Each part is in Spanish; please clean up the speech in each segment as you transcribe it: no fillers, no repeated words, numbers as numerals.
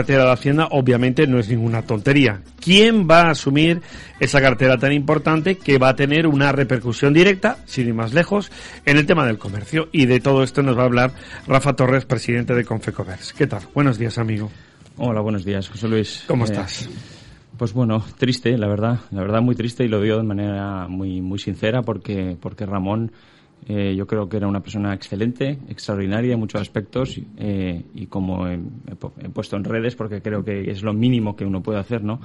cartera de Hacienda obviamente no es ninguna tontería. ¿Quién va a asumir esa cartera tan importante que va a tener una repercusión directa, sin ir más lejos, en el tema del comercio? Y de todo esto nos va a hablar Rafa Torres, presidente de Confecommerce. ¿Qué tal? Buenos días, amigo. Hola, buenos días, José Luis. ¿Cómo estás? Pues bueno, triste, la verdad muy triste, y lo digo de manera muy sincera porque Ramón yo creo que era una persona excelente, extraordinaria en muchos aspectos, y como he puesto en redes, porque creo que es lo mínimo que uno puede hacer, ¿no?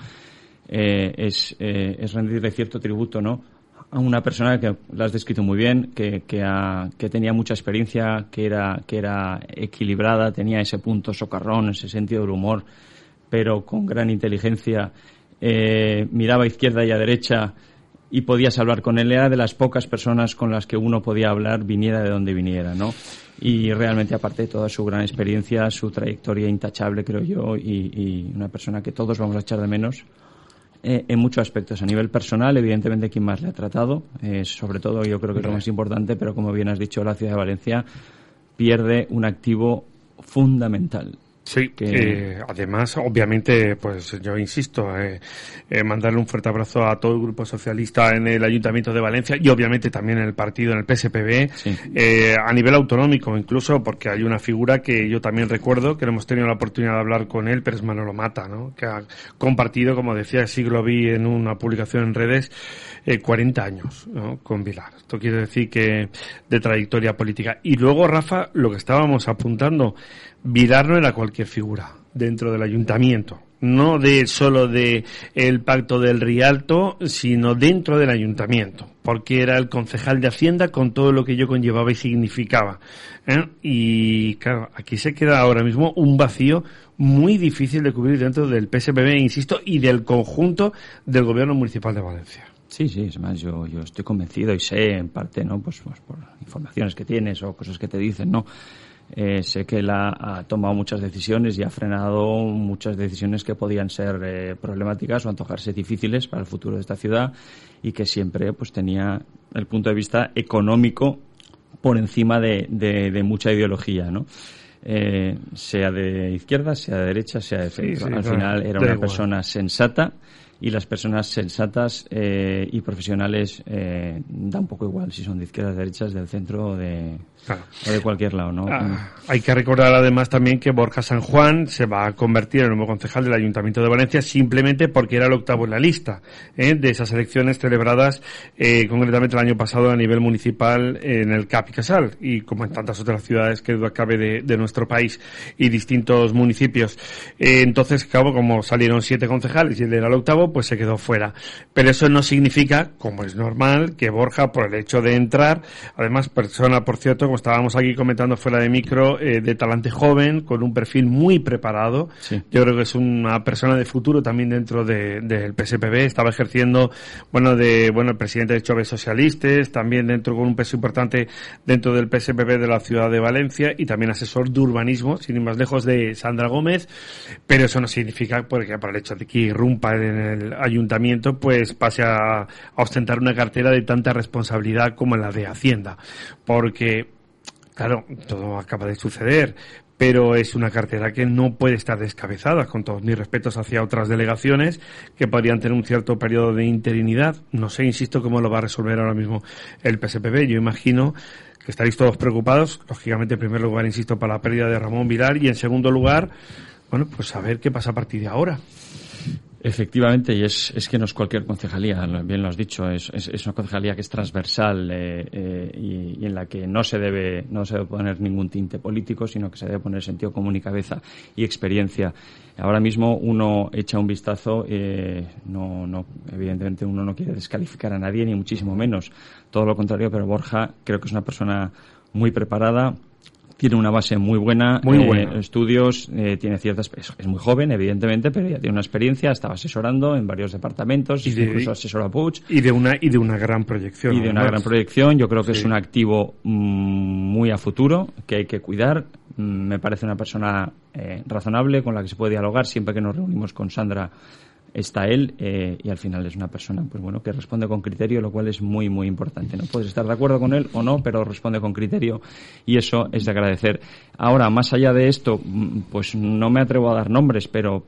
Es rendirle cierto tributo, ¿no?, a una persona que la has descrito muy bien, que tenía mucha experiencia, que era equilibrada, tenía ese punto socarrón, ese sentido del humor, pero con gran inteligencia, miraba a izquierda y a derecha y podías hablar con él. Era de las pocas personas con las que uno podía hablar, viniera de donde viniera, ¿no? Y realmente, aparte de toda su gran experiencia, su trayectoria intachable, creo yo, y una persona que todos vamos a echar de menos en muchos aspectos. A nivel personal, evidentemente, quien más le ha tratado, sobre todo yo creo que es lo más importante, pero como bien has dicho, la ciudad de Valencia pierde un activo fundamental. Sí, además, obviamente, pues yo insisto, mandarle un fuerte abrazo a todo el grupo socialista en el Ayuntamiento de Valencia y obviamente también en el partido, en el PSPB, sí. A nivel autonómico incluso, porque hay una figura que yo también recuerdo, que no hemos tenido la oportunidad de hablar con él, pero es Manolo Mata, ¿no?, que ha compartido, como decía, sí lo vi en una publicación en redes, 40 años, ¿no?, con Vilar. Esto quiere decir que de trayectoria política. Y luego, Rafa, lo que estábamos apuntando, Vilar no era cualquier figura dentro del ayuntamiento, no solo de el pacto del Rialto, sino dentro del ayuntamiento, porque era el concejal de Hacienda con todo lo que ello conllevaba y significaba, y claro, aquí se queda ahora mismo un vacío muy difícil de cubrir dentro del PSPB, insisto, y del conjunto del gobierno municipal de Valencia. Sí, es más, yo estoy convencido y sé, en parte, ¿no?, pues por informaciones que tienes o cosas que te dicen, ¿no?, sé que él ha tomado muchas decisiones y ha frenado muchas decisiones que podían ser problemáticas o antojarse difíciles para el futuro de esta ciudad, y que siempre pues tenía el punto de vista económico por encima de mucha ideología, ¿no? Sea de izquierda, sea de derecha, sea de centro. Al final era una persona sensata, y las personas sensatas y profesionales da un poco igual si son de izquierdas, derechas, del centro o de cualquier lado, ¿no? Hay que recordar además también que Borja San Juan se va a convertir en el nuevo concejal del Ayuntamiento de Valencia simplemente porque era el octavo en la lista de esas elecciones celebradas concretamente el año pasado a nivel municipal en el Cap y Casal, y como en tantas otras ciudades que duda cabe de nuestro país y distintos municipios. Entonces, claro, como salieron 7 concejales y él era el octavo, pues se quedó fuera. Pero eso no significa, como es normal, que Borja, por el hecho de entrar, además persona, por cierto, como estábamos aquí comentando fuera de micro, de talante joven, con un perfil muy preparado. Sí. Yo creo que es una persona de futuro también dentro del PSPB. Estaba ejerciendo, el presidente de Choves Socialistas, también dentro con un peso importante dentro del PSPB de la ciudad de Valencia, y también asesor de urbanismo, sin ir más lejos, de Sandra Gómez. Pero eso no significa, porque por el hecho de que irrumpa en el ayuntamiento, pues pase a ostentar una cartera de tanta responsabilidad como la de Hacienda, porque claro, todo acaba de suceder, pero es una cartera que no puede estar descabezada, con todos mis respetos hacia otras delegaciones que podrían tener un cierto periodo de interinidad. No sé, insisto, cómo lo va a resolver ahora mismo el PSPB. Yo imagino que estaréis todos preocupados, lógicamente, en primer lugar, insisto, para la pérdida de Ramón Vilar, y en segundo lugar, pues a ver qué pasa a partir de ahora. Efectivamente, y es que no es cualquier concejalía, bien lo has dicho, es una concejalía que es transversal y en la que no se debe poner ningún tinte político, sino que se debe poner sentido común y cabeza y experiencia. Ahora mismo uno echa un vistazo, evidentemente uno no quiere descalificar a nadie, ni muchísimo menos, todo lo contrario, pero Borja creo que es una persona muy preparada. Tiene una base muy buena, estudios, tiene es muy joven, evidentemente, pero ya tiene una experiencia, estaba asesorando en varios departamentos, incluso asesora a Puig. Y de una gran proyección. Y de una gran proyección, yo creo que es un activo muy a futuro, que hay que cuidar. Me parece una persona razonable, con la que se puede dialogar siempre que nos reunimos con Sandra. está él, y al final es una persona pues bueno, que responde con criterio, lo cual es muy muy importante, ¿no? Puedes estar de acuerdo con él o no, pero responde con criterio y eso es de agradecer. Ahora, más allá de esto, pues no me atrevo a dar nombres, pero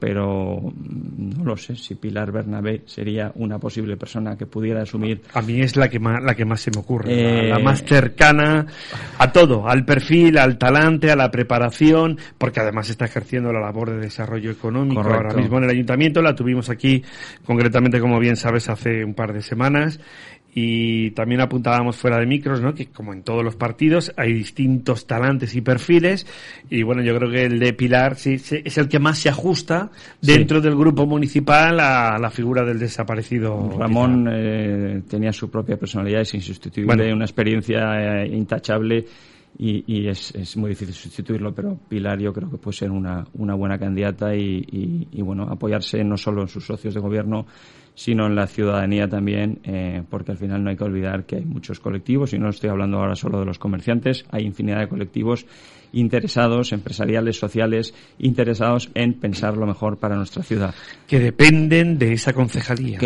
no lo sé si Pilar Bernabé sería una posible persona que pudiera asumir. A mí es la que más se me ocurre, la más cercana a todo, al perfil, al talante, a la preparación, porque además está ejerciendo la labor de desarrollo económico. Correcto. Ahora mismo en el ayuntamiento, la tuvimos aquí concretamente, como bien sabes, hace un par de semanas. Y también apuntábamos fuera de micros, ¿no? Que como en todos los partidos hay distintos talantes y perfiles, y bueno, yo creo que el de Pilar sí es el que más se ajusta dentro del grupo municipal a la figura del desaparecido Ramón. Tenía su propia personalidad, es insustituible, una experiencia intachable, y es muy difícil sustituirlo, pero Pilar yo creo que puede ser una buena candidata y bueno, apoyarse no solo en sus socios de gobierno, sino en la ciudadanía también, porque al final no hay que olvidar que hay muchos colectivos, y no estoy hablando ahora solo de los comerciantes, hay infinidad de colectivos interesados, empresariales, sociales, interesados en pensar lo mejor para nuestra ciudad. Que dependen de esa concejalía.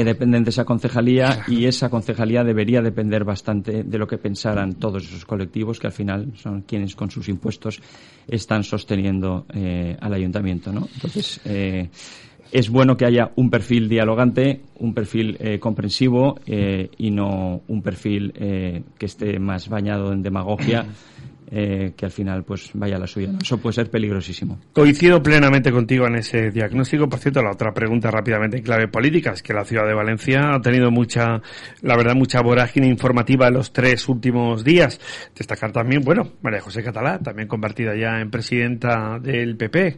Y esa concejalía debería depender bastante de lo que pensaran todos esos colectivos, que al final son quienes con sus impuestos están sosteniendo al ayuntamiento, ¿no? Entonces, es bueno que haya un perfil dialogante, un perfil comprensivo, y no un perfil que esté más bañado en demagogia, que al final pues vaya a la suya, ¿no? Eso puede ser peligrosísimo. Coincido plenamente contigo en ese diagnóstico. Por cierto, la otra pregunta rápidamente en clave política es que la ciudad de Valencia ha tenido mucha vorágine informativa en los 3 últimos días. Destacar también, bueno, María José Catalá, también convertida ya en presidenta del PP,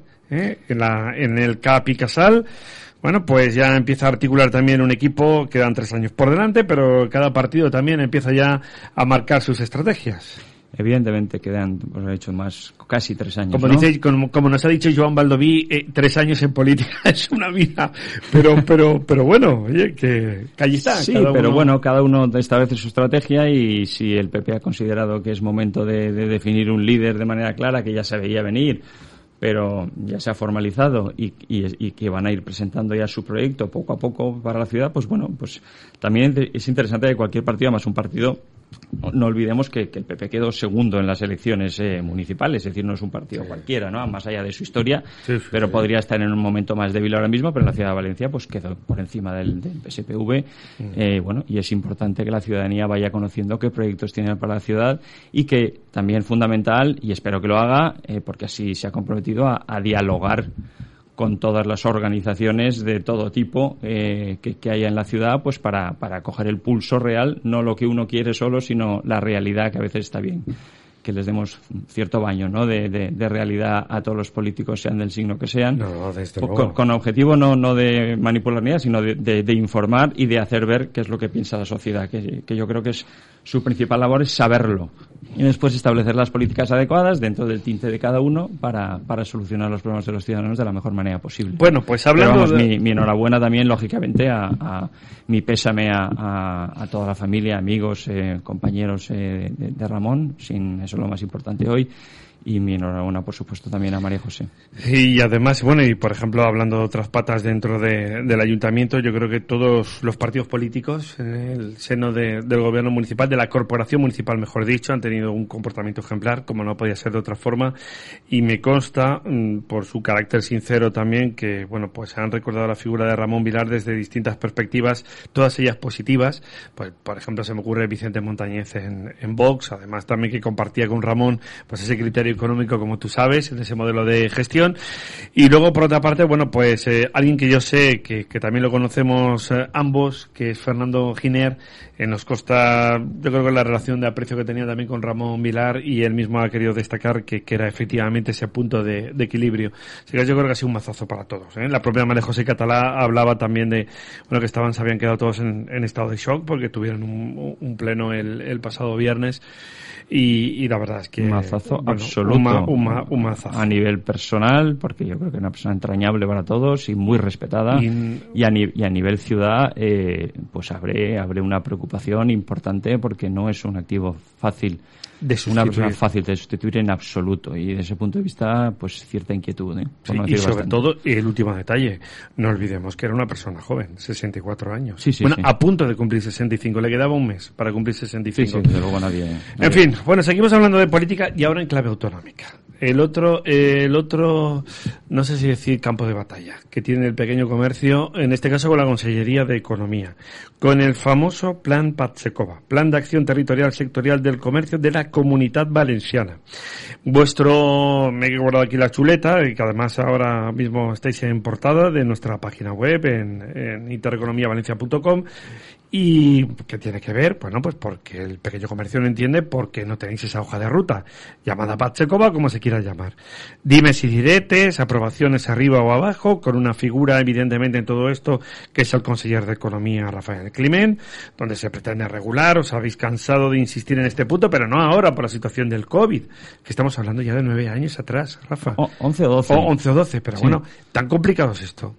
en el CAP y Casal. Bueno, pues ya empieza a articular también un equipo, quedan 3 años por delante, pero cada partido también empieza ya a marcar sus estrategias. Evidentemente quedan, pues he hecho más, casi 3 años. Como, ¿no? como nos ha dicho Joan Baldoví, 3 años en política es una vida. Pero bueno, oye, que allí está. Sí, pero bueno, cada uno establece su estrategia, y si el PP ha considerado que es momento de definir un líder de manera clara, que ya se veía venir, pero ya se ha formalizado y que van a ir presentando ya su proyecto poco a poco para la ciudad, pues bueno, pues también es interesante que cualquier partido, además un partido, no olvidemos que el PP quedó segundo en las elecciones municipales, es decir, no es un partido cualquiera, ¿no? Más allá de su historia, pero podría estar en un momento más débil ahora mismo, pero la ciudad de Valencia pues quedó por encima del PSPV, bueno, y es importante que la ciudadanía vaya conociendo qué proyectos tiene para la ciudad, y que también fundamental, y espero que lo haga, porque así se ha comprometido a dialogar con todas las organizaciones de todo tipo que haya en la ciudad, pues para coger el pulso real, no lo que uno quiere solo, sino la realidad, que a veces está bien que les demos cierto baño, ¿no?, de realidad a todos los políticos, sean del signo que sean, con objetivo no de manipular, sino de informar y de hacer ver qué es lo que piensa la sociedad, que yo creo que es su principal labor, es saberlo, y después establecer las políticas adecuadas dentro del tinte de cada uno para solucionar los problemas de los ciudadanos de la mejor manera posible. Bueno, pues hablando mi enhorabuena también, lógicamente, mi pésame a toda la familia, amigos, compañeros de Ramón, sin eso es lo más importante hoy, y mi enhorabuena, por supuesto, también a María José. Y además, bueno, y por ejemplo, hablando de otras patas dentro del ayuntamiento, yo creo que todos los partidos políticos en el seno del gobierno municipal, de la corporación municipal, mejor dicho, han tenido un comportamiento ejemplar, como no podía ser de otra forma, y me consta, por su carácter sincero también, que, bueno, pues han recordado la figura de Ramón Vilar desde distintas perspectivas, todas ellas positivas. Pues, por ejemplo, se me ocurre Vicente Montañez en Vox, además también que compartía con Ramón pues ese criterio económico, como tú sabes, en ese modelo de gestión. Y luego, por otra parte, bueno, pues alguien que yo sé que también lo conocemos ambos, que es Fernando Giner, nos consta, yo creo que la relación de aprecio que tenía también con Ramón Vilar, y él mismo ha querido destacar que era efectivamente ese punto de equilibrio. Así que yo creo que ha sido un mazazo para todos, ¿eh? La propia María José Catalá hablaba también de, bueno, que se habían quedado todos en estado de shock porque tuvieron un pleno el pasado viernes. Y la verdad es que... Un mazazo, bueno, absoluto. Un mazazo. A nivel personal, porque yo creo que es una persona entrañable para todos y muy respetada. Y a nivel ciudad, pues abre una preocupación importante, porque no es un activo fácil una persona fácil de sustituir en absoluto. Y desde ese punto de vista, pues cierta inquietud. Sí, y sobre todo, el último detalle, no olvidemos que era una persona joven, 64 años. A punto de cumplir 65, le quedaba un mes para cumplir 65. Desde luego nadie. En fin, bueno, seguimos hablando de política y ahora en clave autonómica. El otro, no sé si decir campo de batalla, que tiene el pequeño comercio, en este caso con la Consellería de Economía, con el famoso Plan Patxekova, Plan de Acción Territorial Sectorial del Comercio de la Comunitat Valenciana. Me he guardado aquí la chuleta, y que además ahora mismo estáis en portada de nuestra página web, en intereconomiavalencia.com. ¿Y qué tiene que ver? Bueno, pues porque el pequeño comercio no entiende por qué no tenéis esa hoja de ruta, llamada Patxekova, como se quiera llamar. Dimes y diretes, aprobaciones arriba o abajo, con una figura evidentemente en todo esto, que es el conseller de Economía, Rafael Climent, donde se pretende regular. Os habéis cansado de insistir en este punto, pero no ahora por la situación del COVID, que estamos hablando ya de 9 años atrás, Rafa. 11 o 12. 11 o 12, pero sí. Bueno, ¿tan complicado es esto?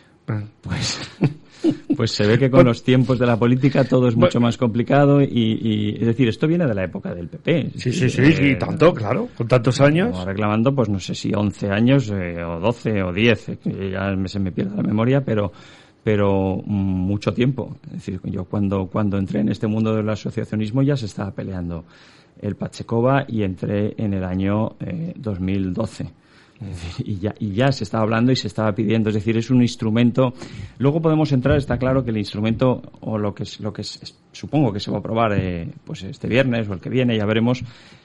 Pues se ve que con los tiempos de la política todo es mucho más complicado y es decir, esto viene de la época del PP. Sí, y tanto, claro, con tantos años. Reclamando, pues no sé si 11 años o 12 o 10, que ya se me pierde la memoria, pero mucho tiempo. Es decir, yo cuando entré en este mundo del asociacionismo ya se estaba peleando el Patxekova y entré en el año 2012. Y ya se estaba hablando y se estaba pidiendo, es decir, es un instrumento. Luego podemos entrar, está claro que el instrumento, o lo que supongo que se va a aprobar pues este viernes o el que viene, ya veremos,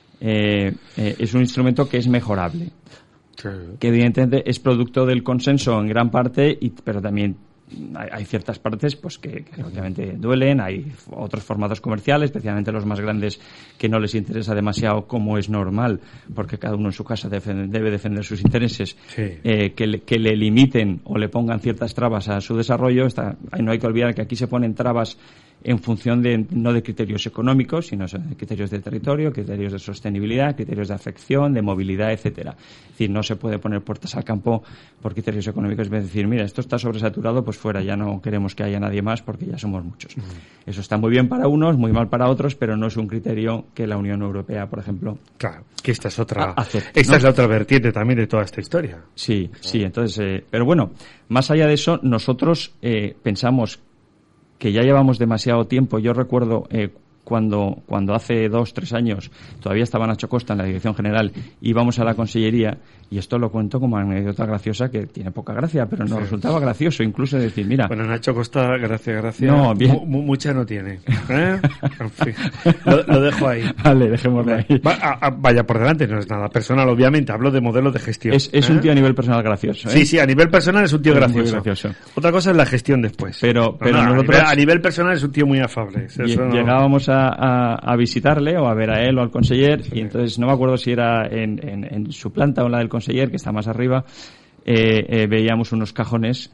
es un instrumento que es mejorable, que evidentemente es producto del consenso en gran parte, pero también hay ciertas partes pues que obviamente duelen. Hay otros formatos comerciales, especialmente los más grandes, que no les interesa demasiado, como es normal, porque cada uno en su casa debe defender sus intereses, que le limiten o le pongan ciertas trabas a su desarrollo. No hay que olvidar que aquí se ponen trabas en función no de criterios económicos, sino de criterios de territorio, criterios de sostenibilidad, criterios de afección, de movilidad, etcétera. Es decir, no se puede poner puertas al campo por criterios económicos, es decir, mira, esto está sobresaturado, pues fuera, ya no queremos que haya nadie más porque ya somos muchos. Eso está muy bien para unos, muy mal para otros, pero no es un criterio que la Unión Europea, por ejemplo... Claro, que esta es la otra vertiente también de toda esta historia. Sí, entonces... pero bueno, más allá de eso, nosotros pensamos que ya llevamos demasiado tiempo. Yo recuerdo cuando hace 2-3 años todavía estaba Nacho Costa en la Dirección General, íbamos a la Consellería, y esto lo cuento como anécdota graciosa, que tiene poca gracia, pero nos resultaba gracioso incluso decir, mira... Bueno, Nacho Costa, gracia, no, bien. Mucha no tiene. En fin, lo dejo ahí. Vale, dejémoslo ahí. Vaya por delante, no es nada personal, obviamente, hablo de modelos de gestión. Es un tío a nivel personal gracioso. Sí, a nivel personal es un tío gracioso. Otra cosa es la gestión después. Pero nosotros... A nivel personal es un tío muy afable. Llegábamos a visitarle, o a ver a él o al conseller, y entonces no me acuerdo si era en su planta o en la del conseller, que está más arriba, veíamos unos cajones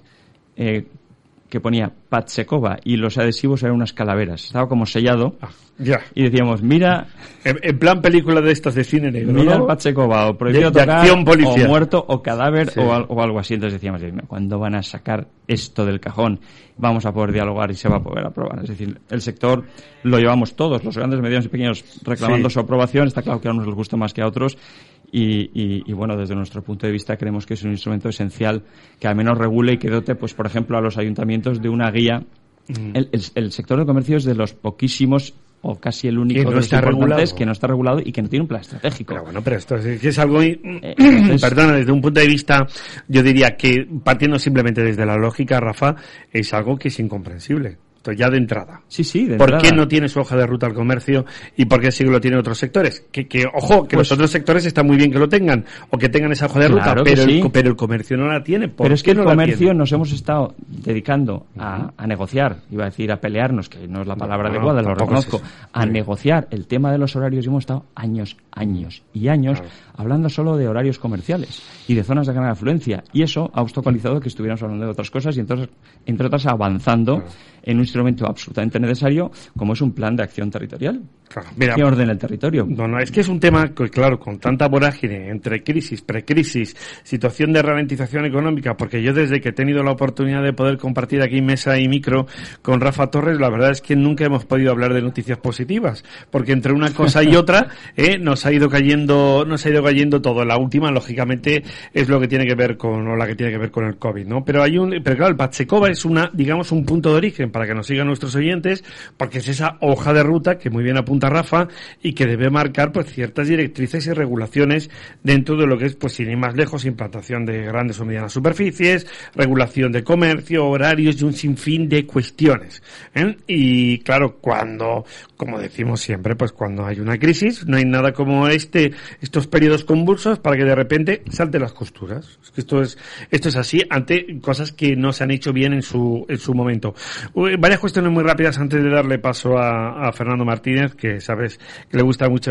que ponía Patxekova, y los adhesivos eran unas calaveras. Estaba como sellado. Y decíamos, mira... En plan película de estas de cine negro, mira, ¿no? El Patxekova, o prohibido tocar, o muerto, o cadáver, o algo así. Entonces decíamos, ¿cuándo van a sacar esto del cajón? Vamos a poder dialogar y se va a poder aprobar. Es decir, el sector lo llevamos todos, los grandes, medianos y pequeños, reclamando su aprobación. Está claro que a unos les gusta más que a otros. Y bueno, desde nuestro punto de vista creemos que es un instrumento esencial que al menos regule y que dote, pues por ejemplo, a los ayuntamientos de una guía. El sector del comercio es de los poquísimos, o casi el único de los importantes, que no está regulado y que no tiene un plan estratégico. Pero bueno, pero esto es algo... Perdona, desde un punto de vista, yo diría que, partiendo simplemente desde la lógica, Rafa, es algo que es incomprensible. Ya de entrada. Sí, de entrada. ¿Por qué no tiene su hoja de ruta al comercio y por qué sí lo tienen otros sectores? Ojo, que los otros sectores está muy bien que lo tengan, o que tengan esa hoja de ruta, pero el comercio no la tiene. Pero es que el comercio nos hemos estado dedicando a negociar, iba a decir a pelearnos, que no es la palabra adecuada, lo reconozco, a negociar el tema de los horarios, y hemos estado años hablando solo de horarios comerciales y de zonas de gran afluencia, y eso ha obstaculizado que estuviéramos hablando de otras cosas, y entonces, entre otras, avanzando en un instrumento absolutamente necesario, como es un plan de acción territorial. Claro, mira, ¿qué ordena el territorio? No, es que es un tema que, claro, con tanta vorágine entre crisis, precrisis, situación de ralentización económica, porque yo desde que he tenido la oportunidad de poder compartir aquí mesa y micro con Rafa Torres, la verdad es que nunca hemos podido hablar de noticias positivas, porque entre una cosa y otra nos ha ido cayendo todo. La última, lógicamente, es lo que tiene que ver con el COVID, ¿no? Pero claro, el Pachecova es digamos un punto de origen para que nos sigan nuestros oyentes, porque es esa hoja de ruta que muy bien apunta Rafa y que debe marcar pues ciertas directrices y regulaciones dentro de lo que es, pues sin ir más lejos, implantación de grandes o medianas superficies, regulación de comercio, horarios y un sinfín de cuestiones, Y claro, como decimos siempre, pues cuando hay una crisis, no hay nada como estos periodos convulsos para que de repente salten las costuras. Es que esto es así ante cosas que no se han hecho bien en su momento. Varias cuestiones muy rápidas antes de darle paso a Fernando Martínez, que sabes que le gusta mucho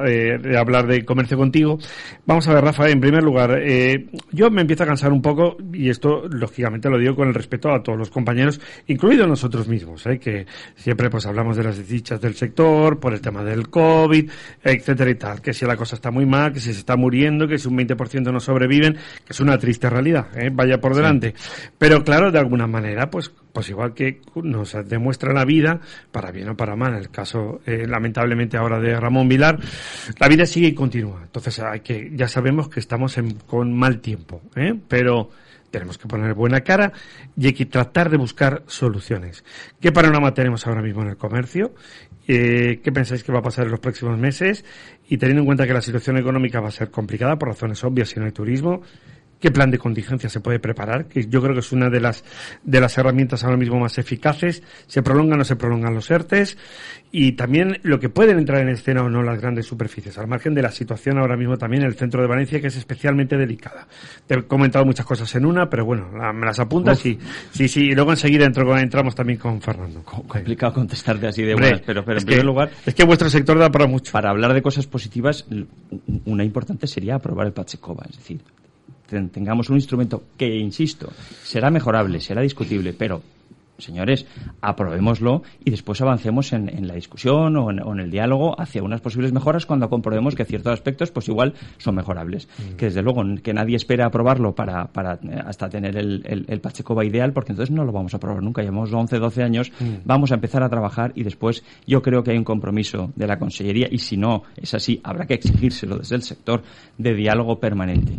hablar de comercio contigo. Vamos a ver, Rafa, en primer lugar, yo me empiezo a cansar un poco, y esto lógicamente lo digo con el respeto a todos los compañeros, incluidos nosotros mismos, que siempre pues hablamos de las desdichas del sector por el tema del COVID, etcétera y tal, que si la cosa está muy mal, que si se está muriendo, que si un 20% no sobreviven, que es una triste realidad, vaya por delante. Sí. Pero claro, de alguna manera, pues igual que nos demuestra la vida, para bien o para mal, en el caso lamentablemente ahora de Ramón Vilar, la vida sigue y continúa. Entonces ya sabemos que estamos con mal tiempo, pero tenemos que poner buena cara y hay que tratar de buscar soluciones. ¿Qué panorama tenemos ahora mismo en el comercio? ¿Qué pensáis que va a pasar en los próximos meses? Y teniendo en cuenta que la situación económica va a ser complicada por razones obvias si no hay turismo, ¿qué plan de contingencia se puede preparar? Que yo creo que es una de las herramientas ahora mismo más eficaces. ¿Se prolongan o no se prolongan los ERTES? Y también lo que pueden entrar en escena o no las grandes superficies, al margen de la situación ahora mismo también en el centro de Valencia, que es especialmente delicada. Te he comentado muchas cosas en una, pero bueno, me las apuntas. Sí, y luego enseguida entramos también con Fernando. Complicado contestarte así de buenas, pero en primer lugar... Es que vuestro sector da para mucho. Para hablar de cosas positivas, una importante sería aprobar el Pachecova, es decir, tengamos un instrumento que, insisto, será mejorable, será discutible, pero, señores, aprobémoslo y después avancemos en la discusión o en el diálogo hacia unas posibles mejoras cuando comprobemos que ciertos aspectos pues igual son mejorables. Que desde luego que nadie espera aprobarlo para hasta tener el Pachecova ideal, porque entonces no lo vamos a aprobar nunca. Llevamos 11, 12 años, vamos a empezar a trabajar y después yo creo que hay un compromiso de la Consellería, y si no es así, habrá que exigírselo desde el sector, de diálogo permanente.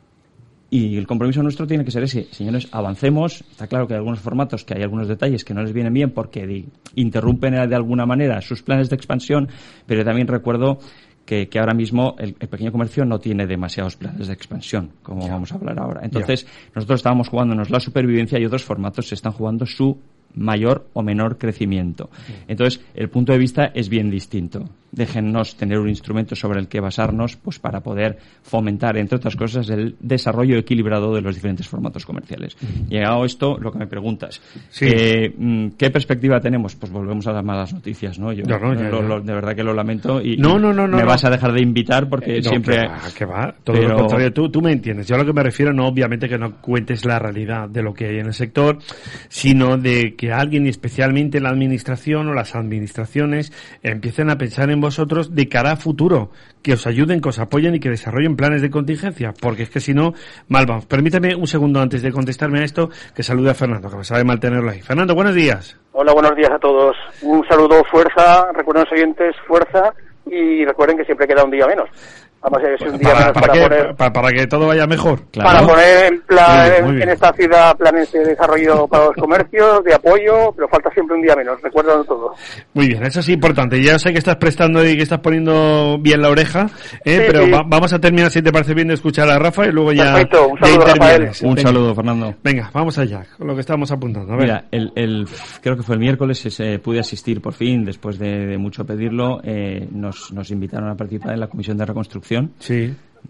Y el compromiso nuestro tiene que ser ese. Señores, avancemos. Está claro que hay algunos formatos, que hay algunos detalles que no les vienen bien porque interrumpen de alguna manera sus planes de expansión, pero también recuerdo que ahora mismo el pequeño comercio no tiene demasiados planes de expansión, como vamos a hablar ahora. Entonces, nosotros estábamos jugándonos la supervivencia y otros formatos se están jugando su mayor o menor crecimiento. Entonces, el punto de vista es bien distinto. Déjennos tener un instrumento sobre el que basarnos, pues para poder fomentar, entre otras cosas, el desarrollo equilibrado de los diferentes formatos comerciales. Llegado esto, lo que me preguntas, sí. ¿Qué perspectiva tenemos? Pues volvemos a las malas noticias, ¿no? Yo de verdad que lo lamento y me vas a dejar de invitar porque siempre... Que va. Todo lo contrario, tú me entiendes. Yo a lo que me refiero, no obviamente que no cuentes la realidad de lo que hay en el sector, sino de que alguien, y especialmente la administración o las administraciones, empiecen a pensar en vosotros de cara a futuro, que os ayuden, que os apoyen y que desarrollen planes de contingencia, porque es que si no, mal vamos. Permítame un segundo antes de contestarme a esto, que salude a Fernando, que me sabe mal tenerlo ahí. Fernando, buenos días. Hola, buenos días a todos. Un saludo, fuerza, recuerden los oyentes, fuerza, y recuerden que siempre queda un día menos. Vamos a ver un día menos para que todo vaya mejor. Claro. Para poner en plan en esta ciudad planes de desarrollo para los comercios, de apoyo, pero falta siempre un día menos, recuérdalo todo. Muy bien, eso es importante. Ya sé que estás prestando y que estás poniendo bien la oreja, pero sí. Vamos a terminar, si te parece bien, de escuchar a Rafa y luego ya... Perfecto, un saludo, Rafael. Un saludo, Fernando. Venga, vamos allá, con lo que estamos apuntando. A ver. Mira, creo que fue el miércoles, pude asistir por fin, después de mucho pedirlo, nos invitaron a participar en la Comisión de Reconstrucción. Sí.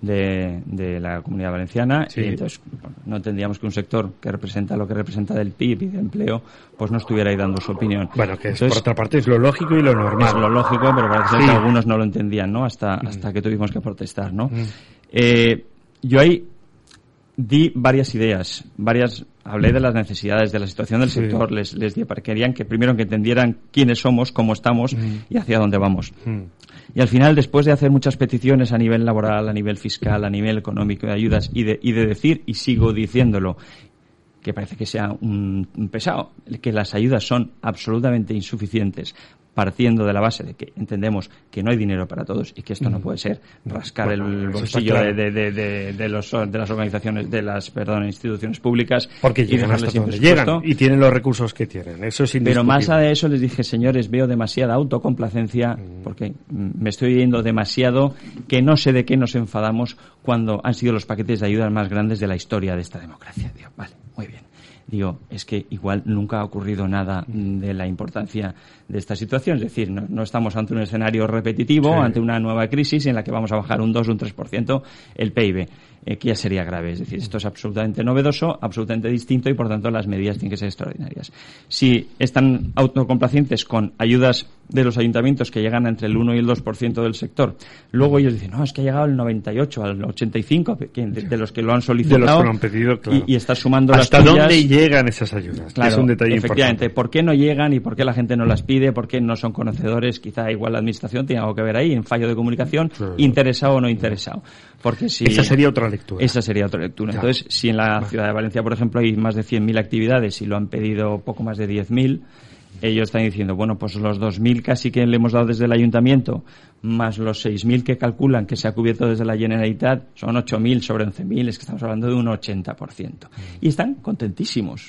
De la Comunidad Valenciana, sí. Y entonces no entendíamos que un sector que representa lo que representa del PIB y de empleo pues no estuviera ahí dando su opinión. Bueno, que entonces, por otra parte es lo lógico y lo normal. Es lo lógico, pero parece que algunos no lo entendían, ¿no? Hasta que tuvimos que protestar, ¿no? Yo ahí di varias ideas, hablé de las necesidades, de la situación del sector, les di para que querían que primero que entendieran quiénes somos, cómo estamos y hacia dónde vamos. Y al final, después de hacer muchas peticiones a nivel laboral, a nivel fiscal, a nivel económico de ayudas y de decir, y sigo diciéndolo, que parece que sea un pesado, que las ayudas son absolutamente insuficientes, partiendo de la base de que entendemos que no hay dinero para todos y que esto no puede ser rascar el bolsillo de las organizaciones, de las instituciones públicas, porque llegan hasta donde llegan y tienen los recursos que tienen. Eso es indiscutible. Pero más allá de eso les dije, señores, veo demasiada autocomplacencia porque me estoy yendo demasiado, que no sé de qué nos enfadamos cuando han sido los paquetes de ayuda más grandes de la historia de esta democracia. Digo, vale, muy bien. Digo, es que igual nunca ha ocurrido nada de la importancia de esta situación. Es decir, no estamos ante un escenario repetitivo, ante una nueva crisis en la que vamos a bajar un 2 o un 3% el PIB, que ya sería grave. Es decir, esto es absolutamente novedoso, absolutamente distinto y, por tanto, las medidas tienen que ser extraordinarias. Si están autocomplacientes con ayudas de los ayuntamientos que llegan entre el 1 y el 2% del sector, luego ellos dicen, no, es que ha llegado el 98, al 85, de los que lo han solicitado. De los que lo han pedido, claro. Y está sumando ¿hasta las tuyas. ¿Dónde llegan esas ayudas? Claro, es un detalle efectivamente. importante. ¿Por qué no llegan y por qué la gente no las pide? ¿Por qué no son conocedores? Quizá igual la administración tiene algo que ver ahí, en fallo de comunicación, interesado o no interesado. Porque si esa sería otra lectura. Claro. Entonces, si en la ciudad de Valencia, por ejemplo, hay más de 100.000 actividades y lo han pedido poco más de 10.000, ellos están diciendo, bueno, pues los 2.000 casi que le hemos dado desde el ayuntamiento, más los 6.000 que calculan que se ha cubierto desde la Generalitat, son 8.000 sobre 11.000, es que estamos hablando de un 80%. Y están contentísimos.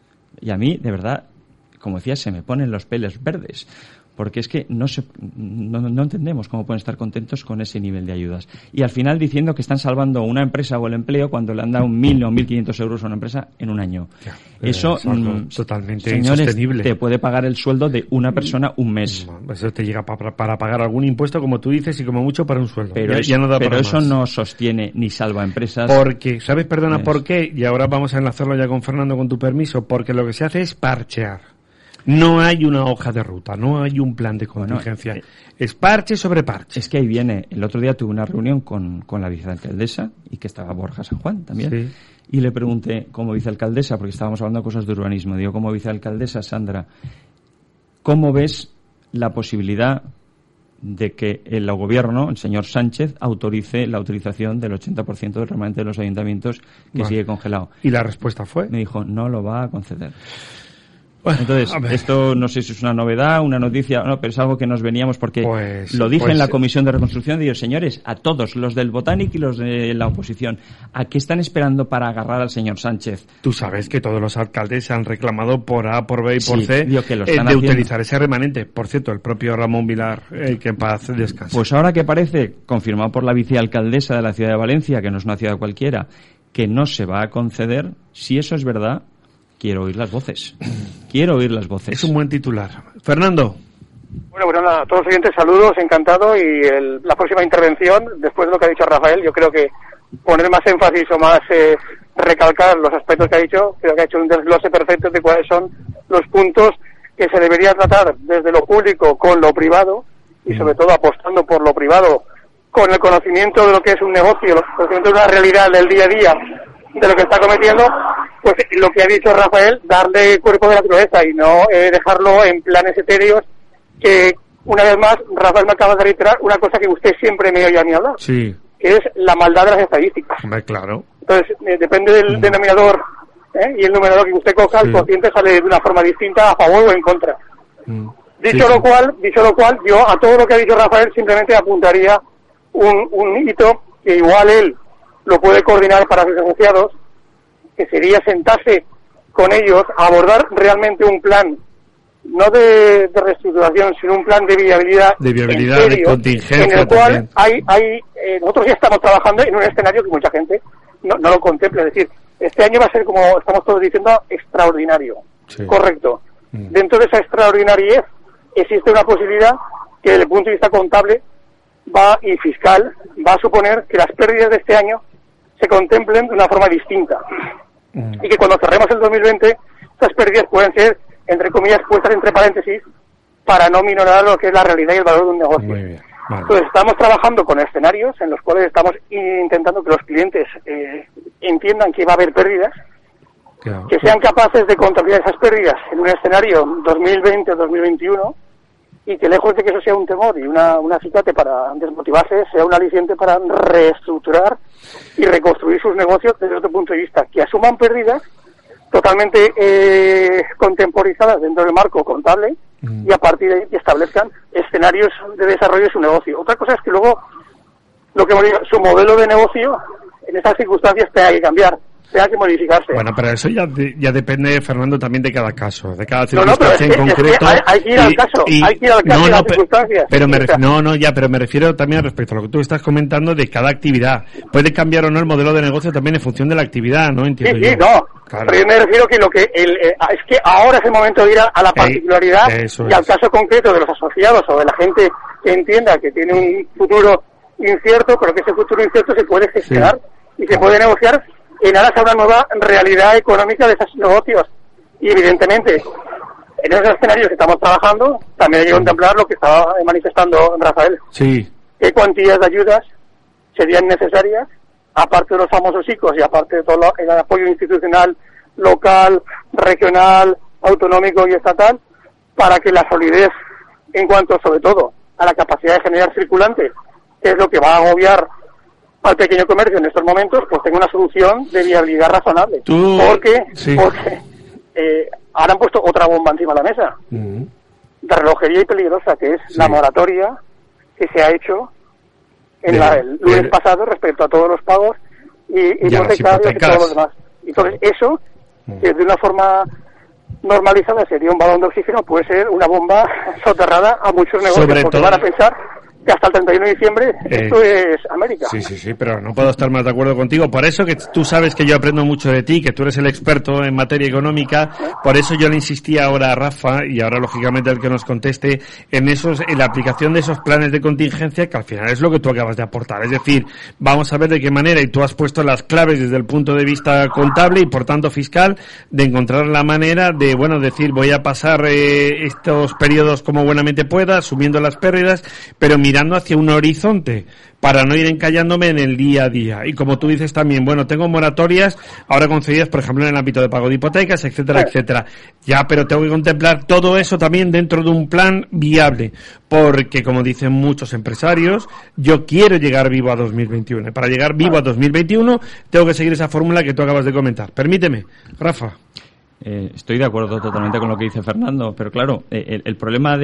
Y a mí, de verdad, como decía, se me ponen los pelos verdes. Porque es que no entendemos cómo pueden estar contentos con ese nivel de ayudas. Y al final diciendo que están salvando una empresa o el empleo cuando le han dado 1.000 o 1.500 euros a una empresa en un año. Eso es algo totalmente señores, insostenible. Te puede pagar el sueldo de una persona un mes. Eso te llega para pagar algún impuesto, como tú dices, y como mucho para un sueldo. Pero, ya no da pero para eso más. no sostiene ni salva empresas. Porque, ¿sabes, perdona, por qué? Y ahora vamos a enlazarlo ya con Fernando, con tu permiso. Porque lo que se hace es parchear. No hay una hoja de ruta, no hay un plan de contingencia. Es parche sobre parche. Es que ahí viene. El otro día tuve una reunión con la vicealcaldesa y que estaba Borja San Juan también. Sí. Y le pregunté, como vicealcaldesa, porque estábamos hablando de cosas de urbanismo, digo, como vicealcaldesa, Sandra, ¿cómo ves la posibilidad de que el gobierno, el señor Sánchez, autorice la utilización del 80% del remanente de los ayuntamientos que sigue congelado? Y la respuesta fue... Me dijo, no lo va a conceder. Bueno, entonces, esto no sé si es una novedad, una noticia, no, pero es algo que nos veníamos porque lo dije en la Comisión de Reconstrucción, digo, señores, a todos, los del Botanic y los de la oposición, ¿a qué están esperando para agarrar al señor Sánchez? Tú sabes que todos los alcaldes se han reclamado por A, por B y por C que lo de utilizar ese remanente. Por cierto, el propio Ramón Vilar, que en paz descanse. Pues ahora que parece, confirmado por la vicealcaldesa de la ciudad de Valencia, que no es una ciudad cualquiera, que no se va a conceder, si eso es verdad, quiero oír las voces. Quiero oír las voces. Es un buen titular. Fernando. Bueno, nada, a todos los oyentes, saludos, encantado. Y la próxima intervención, después de lo que ha dicho Rafael, yo creo que poner más énfasis o más recalcar los aspectos que ha dicho, creo que ha hecho un desglose perfecto de cuáles son los puntos que se debería tratar desde lo público con lo privado y sobre todo apostando por lo privado con el conocimiento de lo que es un negocio, el conocimiento de una realidad del día a día de lo que está cometiendo, pues lo que ha dicho Rafael, darle cuerpo de naturaleza y no dejarlo en planes etéreos que, una vez más, Rafael me acaba de reiterar una cosa que usted siempre me oye a mí hablar, sí, que es la maldad de las estadísticas. Hombre, claro. Entonces, depende del denominador y el numerador que usted coja, el cociente sale de una forma distinta, a favor o en contra. Dicho lo cual, yo a todo lo que ha dicho Rafael simplemente apuntaría un hito que igual él lo puede coordinar para sus asociados, que sería sentarse con ellos a abordar realmente un plan, no de reestructuración, sino un plan de viabilidad, de contingencia, en el cual nosotros ya estamos trabajando en un escenario que mucha gente no lo contempla. Es decir, este año va a ser, como estamos todos diciendo, extraordinario. Sí. Correcto. Dentro de esa extraordinariedad existe una posibilidad que desde el punto de vista contable y fiscal va a suponer que las pérdidas de este año se contemplen de una forma distinta y que cuando cerremos el 2020 estas pérdidas pueden ser, entre comillas, puestas entre paréntesis para no minorar lo que es la realidad y el valor de un negocio. Muy bien. Vale. Entonces estamos trabajando con escenarios en los cuales estamos intentando que los clientes entiendan que va a haber pérdidas, Claro. que sean capaces de contabilizar esas pérdidas en un escenario 2020 o 2021 y que lejos de que eso sea un temor y un acicate para desmotivarse, sea un aliciente para reestructurar y reconstruir sus negocios desde otro punto de vista, que asuman pérdidas totalmente contemporizadas dentro del marco contable y a partir de ahí que establezcan escenarios de desarrollo de su negocio. Otra cosa es que luego, lo que hemos dicho, su modelo de negocio en estas circunstancias tenga que cambiar, tenga que modificarse. Bueno, pero eso ya depende, Fernando, también de cada caso, de cada pero circunstancia en concreto. hay que ir al caso, hay que ir al caso de las circunstancias. Pero me refiero también respecto a lo que tú estás comentando de cada actividad. Puede cambiar o no el modelo de negocio también en función de la actividad, ¿no? Entiendo yo. No. Claro. Pero yo me refiero que es que ahora es el momento de ir a la particularidad y al caso concreto de los asociados o de la gente que entienda que tiene un futuro incierto, pero que ese futuro incierto se puede gestionar y se puede negociar en aras a una nueva realidad económica de esos negocios. Y evidentemente, en esos escenarios que estamos trabajando, también hay que contemplar lo que estaba manifestando Rafael. Sí. ¿Qué cuantías de ayudas serían necesarias, aparte de los famosos ICOs y aparte de todo el apoyo institucional, local, regional, autonómico y estatal, para que la solidez en cuanto, sobre todo, a la capacidad de generar circulante, que es lo que va a agobiar al pequeño comercio en estos momentos, pues tenga una solución de viabilidad razonable? Porque ahora han puesto otra bomba encima de la mesa, de relojería y peligrosa, que es la moratoria que se ha hecho el lunes pasado respecto a todos los pagos y hipotecarios y todo lo demás. Entonces eso, de una forma normalizada, sería un balón de oxígeno, puede ser una bomba soterrada a muchos negocios, porque van a pensar que hasta el 31 de diciembre esto es América. Sí, pero no puedo estar más de acuerdo contigo. Por eso que tú sabes que yo aprendo mucho de ti, que tú eres el experto en materia económica. Por eso yo le insistía ahora a Rafa, y ahora lógicamente al que nos conteste, en la aplicación de esos planes de contingencia, que al final es lo que tú acabas de aportar. Es decir, vamos a ver de qué manera, y tú has puesto las claves desde el punto de vista contable y por tanto fiscal, de encontrar la manera de, decir, voy a pasar estos periodos como buenamente pueda, asumiendo las pérdidas, pero mirando hacia un horizonte para no ir encallándome en el día a día. Y como tú dices también, tengo moratorias ahora concedidas, por ejemplo, en el ámbito de pago de hipotecas, etcétera, etcétera. Ya, pero tengo que contemplar todo eso también dentro de un plan viable, porque como dicen muchos empresarios, yo quiero llegar vivo a 2021. Para llegar vivo a 2021 tengo que seguir esa fórmula que tú acabas de comentar. Permíteme, Rafa. Estoy de acuerdo totalmente con lo que dice Fernando, pero claro, el problema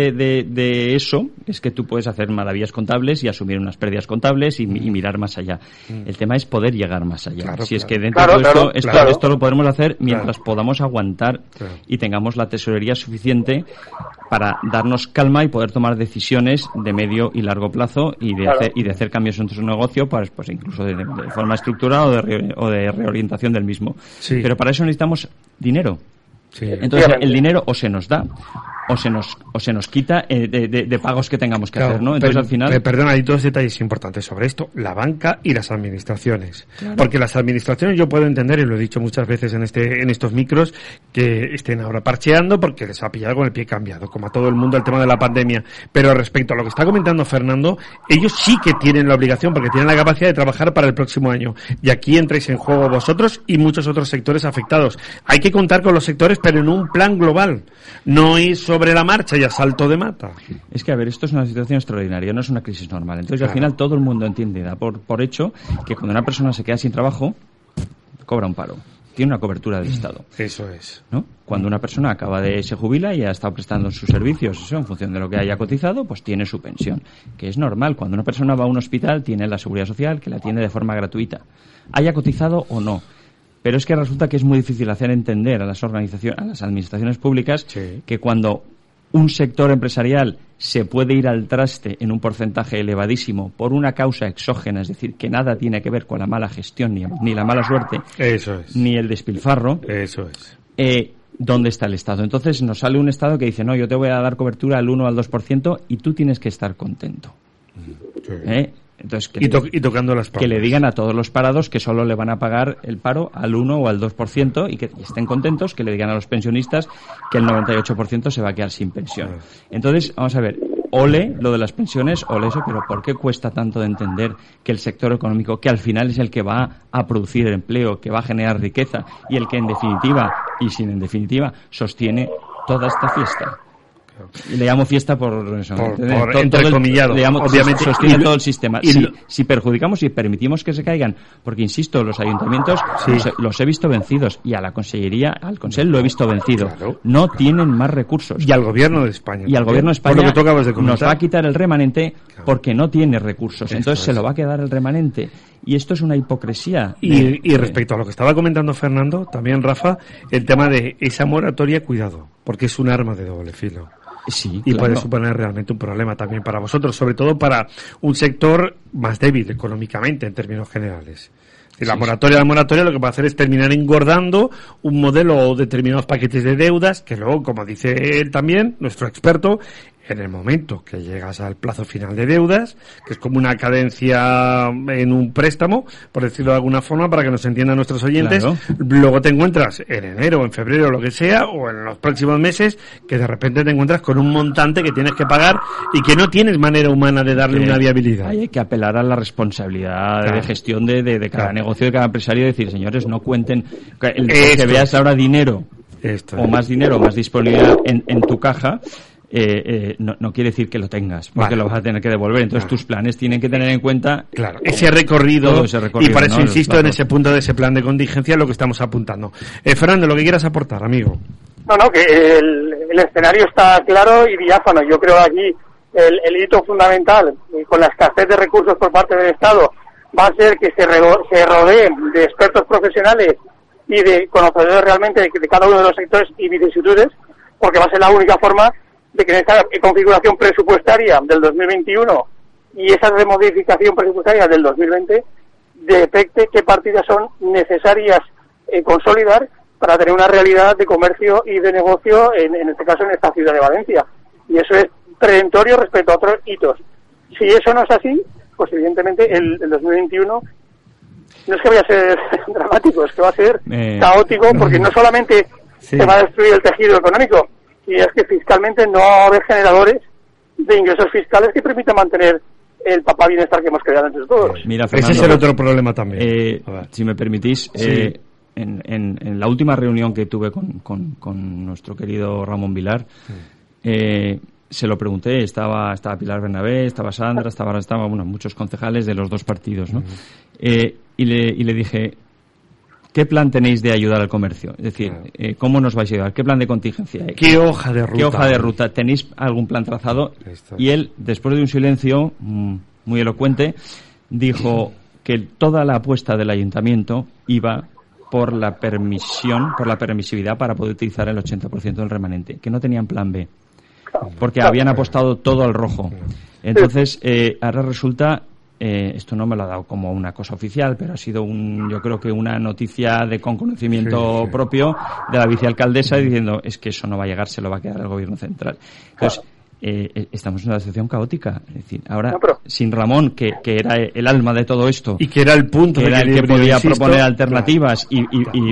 de eso es que tú puedes hacer maravillas contables y asumir unas pérdidas contables y mirar más allá. El tema es poder llegar más allá. Es que dentro de todo esto lo podremos hacer mientras podamos aguantar y tengamos la tesorería suficiente para darnos calma y poder tomar decisiones de medio y largo plazo y de hacer cambios en nuestro negocio, pues incluso de forma estructurada o de reorientación del mismo. Sí. Pero para eso necesitamos dinero. Sí. Entonces el dinero o se nos da o se nos quita de pagos que tengamos que hacer, ¿no? Entonces al final... Perdona, hay dos detalles importantes sobre esto: la banca y las administraciones. Porque las administraciones, yo puedo entender, y lo he dicho muchas veces en estos micros, que estén ahora parcheando porque les ha pillado con el pie cambiado, como a todo el mundo el tema de la pandemia. Pero respecto a lo que está comentando Fernando, ellos sí que tienen la obligación, porque tienen la capacidad de trabajar para el próximo año. Y aquí entráis en juego vosotros y muchos otros sectores afectados. Hay que contar con los sectores, pero en un plan global. No ir sobre la marcha y a salto de mata. Es que, a ver, esto es una situación extraordinaria, no es una crisis normal. Entonces, al final, todo el mundo entiende, da por hecho, que cuando una persona se queda sin trabajo, cobra un paro. Tiene una cobertura del Estado. Eso es. ¿No? Cuando una persona se jubila y ha estado prestando sus servicios, en función de lo que haya cotizado, pues tiene su pensión. Que es normal. Cuando una persona va a un hospital, tiene la seguridad social que la atiende de forma gratuita. Haya cotizado o no. Pero es que resulta que es muy difícil hacer entender a las administraciones públicas que cuando un sector empresarial se puede ir al traste en un porcentaje elevadísimo por una causa exógena, es decir, que nada tiene que ver con la mala gestión ni la mala suerte, ni el despilfarro, ¿dónde está el Estado? Entonces nos sale un Estado que dice, no, yo te voy a dar cobertura al 1 o al 2% y tú tienes que estar contento. Entonces, y tocando las palmas. Que le digan a todos los parados que solo le van a pagar el paro al 1 o al 2% y que estén contentos, que le digan a los pensionistas que el 98% se va a quedar sin pensión. Entonces, vamos a ver, ole lo de las pensiones, ole eso, pero ¿por qué cuesta tanto de entender que el sector económico, que al final es el que va a producir empleo, que va a generar riqueza y el que en definitiva, y sin en definitiva, sostiene toda esta fiesta? Y le llamo fiesta por eso, por entrecomillado, le llamo, obviamente, sostiene todo el sistema. Si perjudicamos y permitimos que se caigan, porque insisto, los ayuntamientos los he visto vencidos y a la consellería, al Consell lo he visto vencido. Claro. No tienen más recursos. Y al gobierno de España. Y al gobierno de España por lo que tú acabas de comentar, nos va a quitar el remanente porque no tiene recursos. Entonces se lo va a quedar el remanente. Y esto es una hipocresía. Y respecto a lo que estaba comentando Fernando, también Rafa, el tema de esa moratoria, cuidado, porque es un arma de doble filo. Sí, y claro. puede suponer realmente un problema también para vosotros, sobre todo para un sector más débil económicamente en términos generales. La moratoria lo que va a hacer es terminar engordando un modelo o determinados paquetes de deudas que luego, como dice él también, nuestro experto, en el momento que llegas al plazo final de deudas, que es como una cadencia en un préstamo, por decirlo de alguna forma, para que nos entiendan nuestros oyentes, claro. Luego te encuentras en enero, en febrero, lo que sea, o en los próximos meses, que de repente te encuentras con un montante que tienes que pagar y que no tienes manera humana de darle una viabilidad. Hay que apelar a la responsabilidad de gestión de cada negocio, de cada empresario, y decir, señores, no cuenten, que veas ahora dinero, o más dinero, más disponibilidad en tu caja, no quiere decir que lo tengas, porque lo vas a tener que devolver. Entonces tus planes tienen que tener en cuenta ese recorrido, y por eso ¿no? insisto en ese punto de ese plan de contingencia, lo que estamos apuntando. Fernando, lo que quieras aportar, amigo. No, que el escenario está claro y diáfano. Yo creo aquí el hito fundamental, con la escasez de recursos por parte del Estado, va a ser que se rodeen de expertos profesionales y de conocedores realmente de cada uno de los sectores y vicisitudes, porque va a ser la única forma de que en esta configuración presupuestaria del 2021 y esa remodificación presupuestaria del 2020 detecte qué partidas son necesarias consolidar para tener una realidad de comercio y de negocio, en este caso en esta ciudad de Valencia. Y eso es preventorio respecto a otros hitos. Si eso no es así, pues evidentemente el 2021 no es que vaya a ser dramático, es que va a ser caótico, porque no solamente se va a destruir el tejido económico, y es que fiscalmente no va a haber generadores de ingresos fiscales que permitan mantener el papá bienestar que hemos creado entre todos. Mira, Fernando, ese es el otro problema también. Si me permitís, en la última reunión que tuve con nuestro querido Ramón Vilar, se lo pregunté, estaba Pilar Bernabé, estaba Sandra, estaba muchos concejales de los dos partidos, ¿no? Y le dije, ¿qué plan tenéis de ayudar al comercio? Es decir, ¿cómo nos vais a ayudar? ¿Qué plan de contingencia hay? ¿Qué hoja de ruta? ¿Qué hoja de ruta? ¿Tenéis algún plan trazado? Y él, después de un silencio muy elocuente, dijo que toda la apuesta del ayuntamiento iba por la permisividad para poder utilizar el 80% del remanente, que no tenían plan B, porque habían apostado todo al rojo. Entonces, ahora resulta... esto no me lo ha dado como una cosa oficial, pero ha sido yo creo que una noticia con conocimiento propio de la vicealcaldesa diciendo, es que eso no va a llegar, se lo va a quedar el gobierno central. Entonces, estamos en una situación caótica. Es decir, ahora, sin Ramón, que era el alma de todo esto, y que era el punto, que era el que podía proponer alternativas y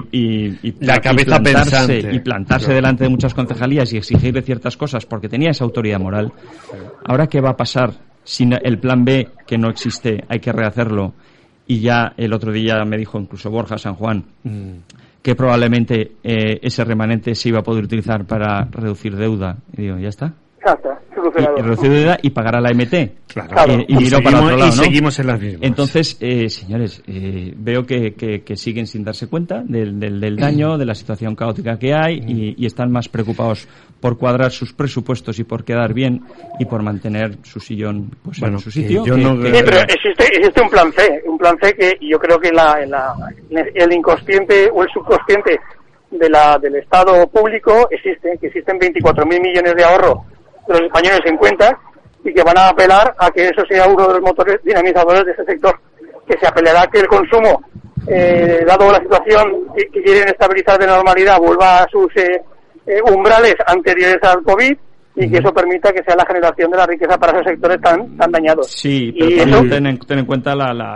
la cabeza pensante, y plantarse delante de muchas concejalías y exigirle ciertas cosas porque tenía esa autoridad moral. Ahora, ¿qué va a pasar? Sin el plan B, que no existe, hay que rehacerlo. Y ya el otro día me dijo incluso Borja San Juan que probablemente ese remanente se iba a poder utilizar para reducir deuda. Y digo, ¿ya está? Y reducir deuda y pagar a la MT. Y miró para otro lado, ¿no? Seguimos en las mismas. Entonces, señores, veo que siguen sin darse cuenta del daño, de la situación caótica que hay y están más preocupados por cuadrar sus presupuestos y por quedar bien y por mantener su sillón en su sitio. Pero existe un plan C que yo creo que el inconsciente o el subconsciente del Estado público existe, que existen 24.000 millones de ahorro de los españoles en cuentas y que van a apelar a que eso sea uno de los motores dinamizadores de ese sector, que se apelará a que el consumo, dado la situación que quieren estabilizar de normalidad, vuelva a sus umbrales anteriores al COVID y que eso permita que sea la generación de la riqueza para esos sectores tan dañados. Sí, pero también ten en cuenta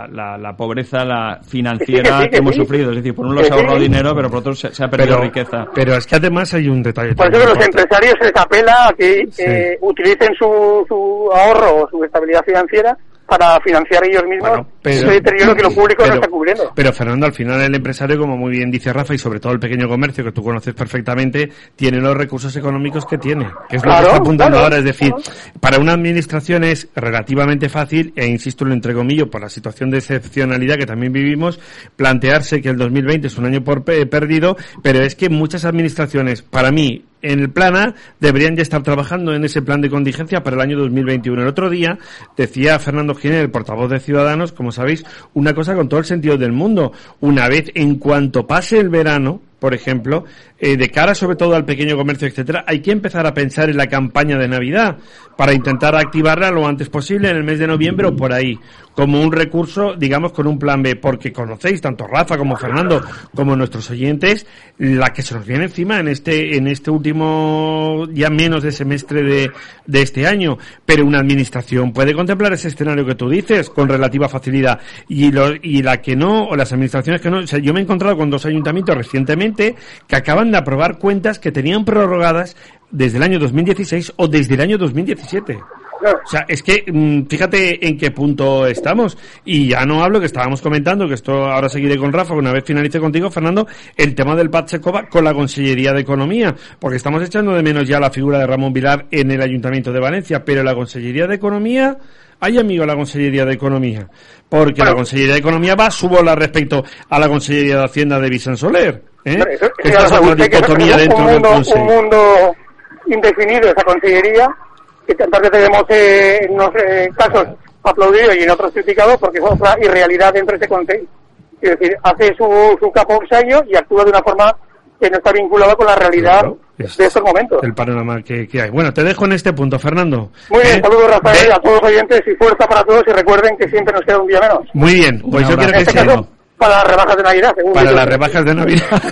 la pobreza financiera que hemos sufrido. Es decir, por un lado se ha ahorrado dinero, pero por otro se ha perdido riqueza. Pero es que además hay un detalle. Por eso que los empresarios se les apela a que utilicen su ahorro o su estabilidad financiera para financiar ellos mismos ese deterioro que lo público no está cubriendo. Pero Fernando, al final el empresario, como muy bien dice Rafa, y sobre todo el pequeño comercio, que tú conoces perfectamente, tiene los recursos económicos que tiene, que es lo que está apuntando ahora. Es decir, para una administración es relativamente fácil, e insisto, lo entrecomillo, por la situación de excepcionalidad que también vivimos, plantearse que el 2020 es un año perdido, pero es que muchas administraciones, para mí, en el plan A, deberían ya estar trabajando en ese plan de contingencia para el año 2021. El otro día decía Fernando Giner, el portavoz de Ciudadanos, como sabéis, una cosa con todo el sentido del mundo. Una vez, en cuanto pase el verano, por ejemplo, de cara sobre todo al pequeño comercio, etcétera, hay que empezar a pensar en la campaña de Navidad para intentar activarla lo antes posible en el mes de noviembre o por ahí, como un recurso, digamos, con un plan B, porque conocéis, tanto Rafa como Fernando, como nuestros oyentes, la que se nos viene encima en este último, ya menos de semestre de este año, pero una administración puede contemplar ese escenario que tú dices con relativa facilidad, y la que no, o las administraciones que no. O sea, yo me he encontrado con 2 ayuntamientos recientemente que acaban de aprobar cuentas que tenían prorrogadas desde el año 2016 o desde el año 2017. O sea, es que fíjate en qué punto estamos. Y ya no hablo, que estábamos comentando, que esto ahora seguiré con Rafa, una vez finalice contigo, Fernando, el tema del Pacchekova con la Consellería de Economía, porque estamos echando de menos ya la figura de Ramón Vilar en el Ayuntamiento de Valencia, pero la Consellería de Economía, hay amigo la Consellería de Economía, porque la Consellería de Economía va a su bola respecto a la Consellería de Hacienda de Vicent Soler, esta es otra dicotomía dentro del Consejo. Un mundo indefinido esa Consellería, que tantas veces hemos en unos casos aplaudido y en otros criticado, porque es otra irrealidad dentro de ese Consejo. Es decir, hace su capo ensayo y actúa de una forma que no está vinculada con la realidad de estos momentos. El panorama que hay. Bueno, te dejo en este punto, Fernando. Muy bien, saludos Rafael, a todos los oyentes y fuerza para todos, y recuerden que siempre nos queda un día menos. Muy bien, pues yo quiero que sea para las rebajas de Navidad. Para las rebajas de Navidad.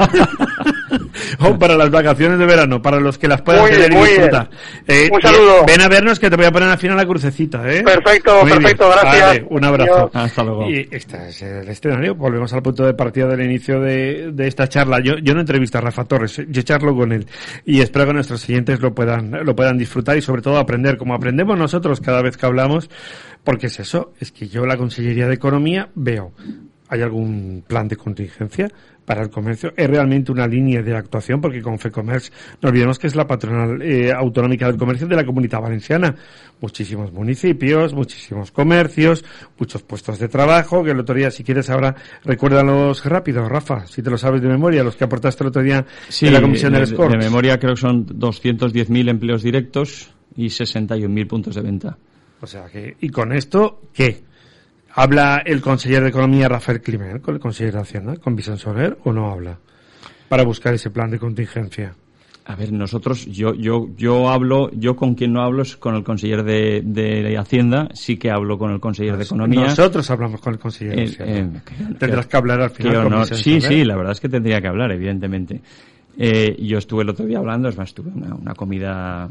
O para las vacaciones de verano, para los que las puedan tener y disfrutar. Un saludo. Ven a vernos, que te voy a poner al final la crucecita, Perfecto, gracias. Vale, un abrazo. Adiós. Hasta luego. Y este es el escenario. Volvemos al punto de partida del inicio de esta charla. Yo no entrevisto a Rafa Torres, yo charlo con él. Y espero que nuestros siguientes lo puedan disfrutar y sobre todo aprender, como aprendemos nosotros cada vez que hablamos, porque es eso, es que yo la Consellería de Economía veo, ¿hay algún plan de contingencia para el comercio? ¿Es realmente una línea de actuación? Porque con FEComerç, no olvidemos que es la patronal autonómica del comercio de la Comunitat Valenciana. Muchísimos municipios, muchísimos comercios, muchos puestos de trabajo, que el otro día, si quieres ahora, recuérdalos rápido, Rafa, si te lo sabes de memoria, los que aportaste el otro día en la Comisión del Score. De memoria creo que son 210.000 empleos directos y 61.000 puntos de venta. O sea que, y con esto, ¿qué? ¿Habla el consejero de Economía, Rafael Climent, con el consejero de Hacienda, con Vicent Soler, o no habla? Para buscar ese plan de contingencia. A ver, nosotros, yo hablo, yo con quien no hablo es con el consejero de Hacienda, sí que hablo con el consejero de Economía. Nosotros hablamos con el consejero de Hacienda. Tendrás que hablar al final con Vicent Soler. Sí, la verdad es que tendría que hablar, evidentemente. Yo estuve el otro día hablando, es más, tuve una comida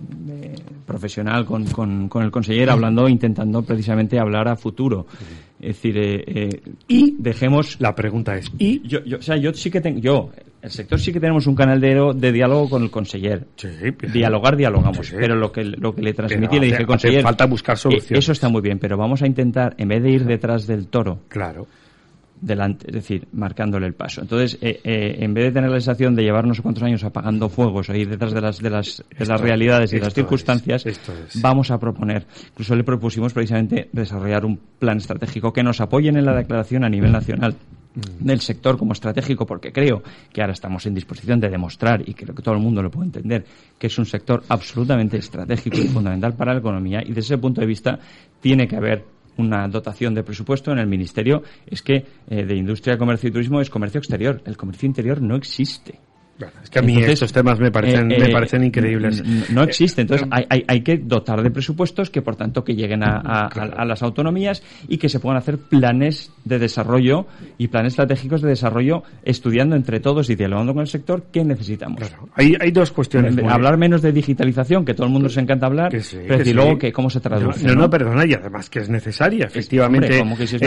profesional con el consejero hablando, intentando precisamente hablar a futuro. Es decir, y dejemos... La pregunta es, ¿y? Yo sí que tengo... el sector sí que tenemos un canal de diálogo con el consejero. Sí, dialogamos, sí. pero lo que le transmití, le dije al consejero... falta buscar soluciones. Eso está muy bien, pero vamos a intentar, en vez de ir detrás del toro... Claro. delante, es decir, marcándole el paso. Entonces, en vez de tener la sensación de llevar no sé cuántos años apagando fuegos o ir detrás de las realidades y de las circunstancias, vamos a proponer, incluso le propusimos precisamente desarrollar un plan estratégico que nos apoyen en la declaración a nivel nacional del sector como estratégico, porque creo que ahora estamos en disposición de demostrar, y creo que todo el mundo lo puede entender, que es un sector absolutamente estratégico y fundamental para la economía, y desde ese punto de vista tiene que haber una dotación de presupuesto en el Ministerio. Es que de Industria, Comercio y Turismo es comercio exterior. El comercio interior no existe. Bueno, es que a mí entonces, estos temas me parecen increíbles. No existe. Entonces hay que dotar de presupuestos que, por tanto, que lleguen a las autonomías y que se puedan hacer planes de desarrollo y planes estratégicos de desarrollo, estudiando entre todos y dialogando con el sector qué necesitamos. Claro. Hay dos cuestiones. Hablar menos de digitalización, que todo el mundo nos encanta hablar, pero decir luego que cómo se traduce. No, perdona, y además que es necesaria, efectivamente,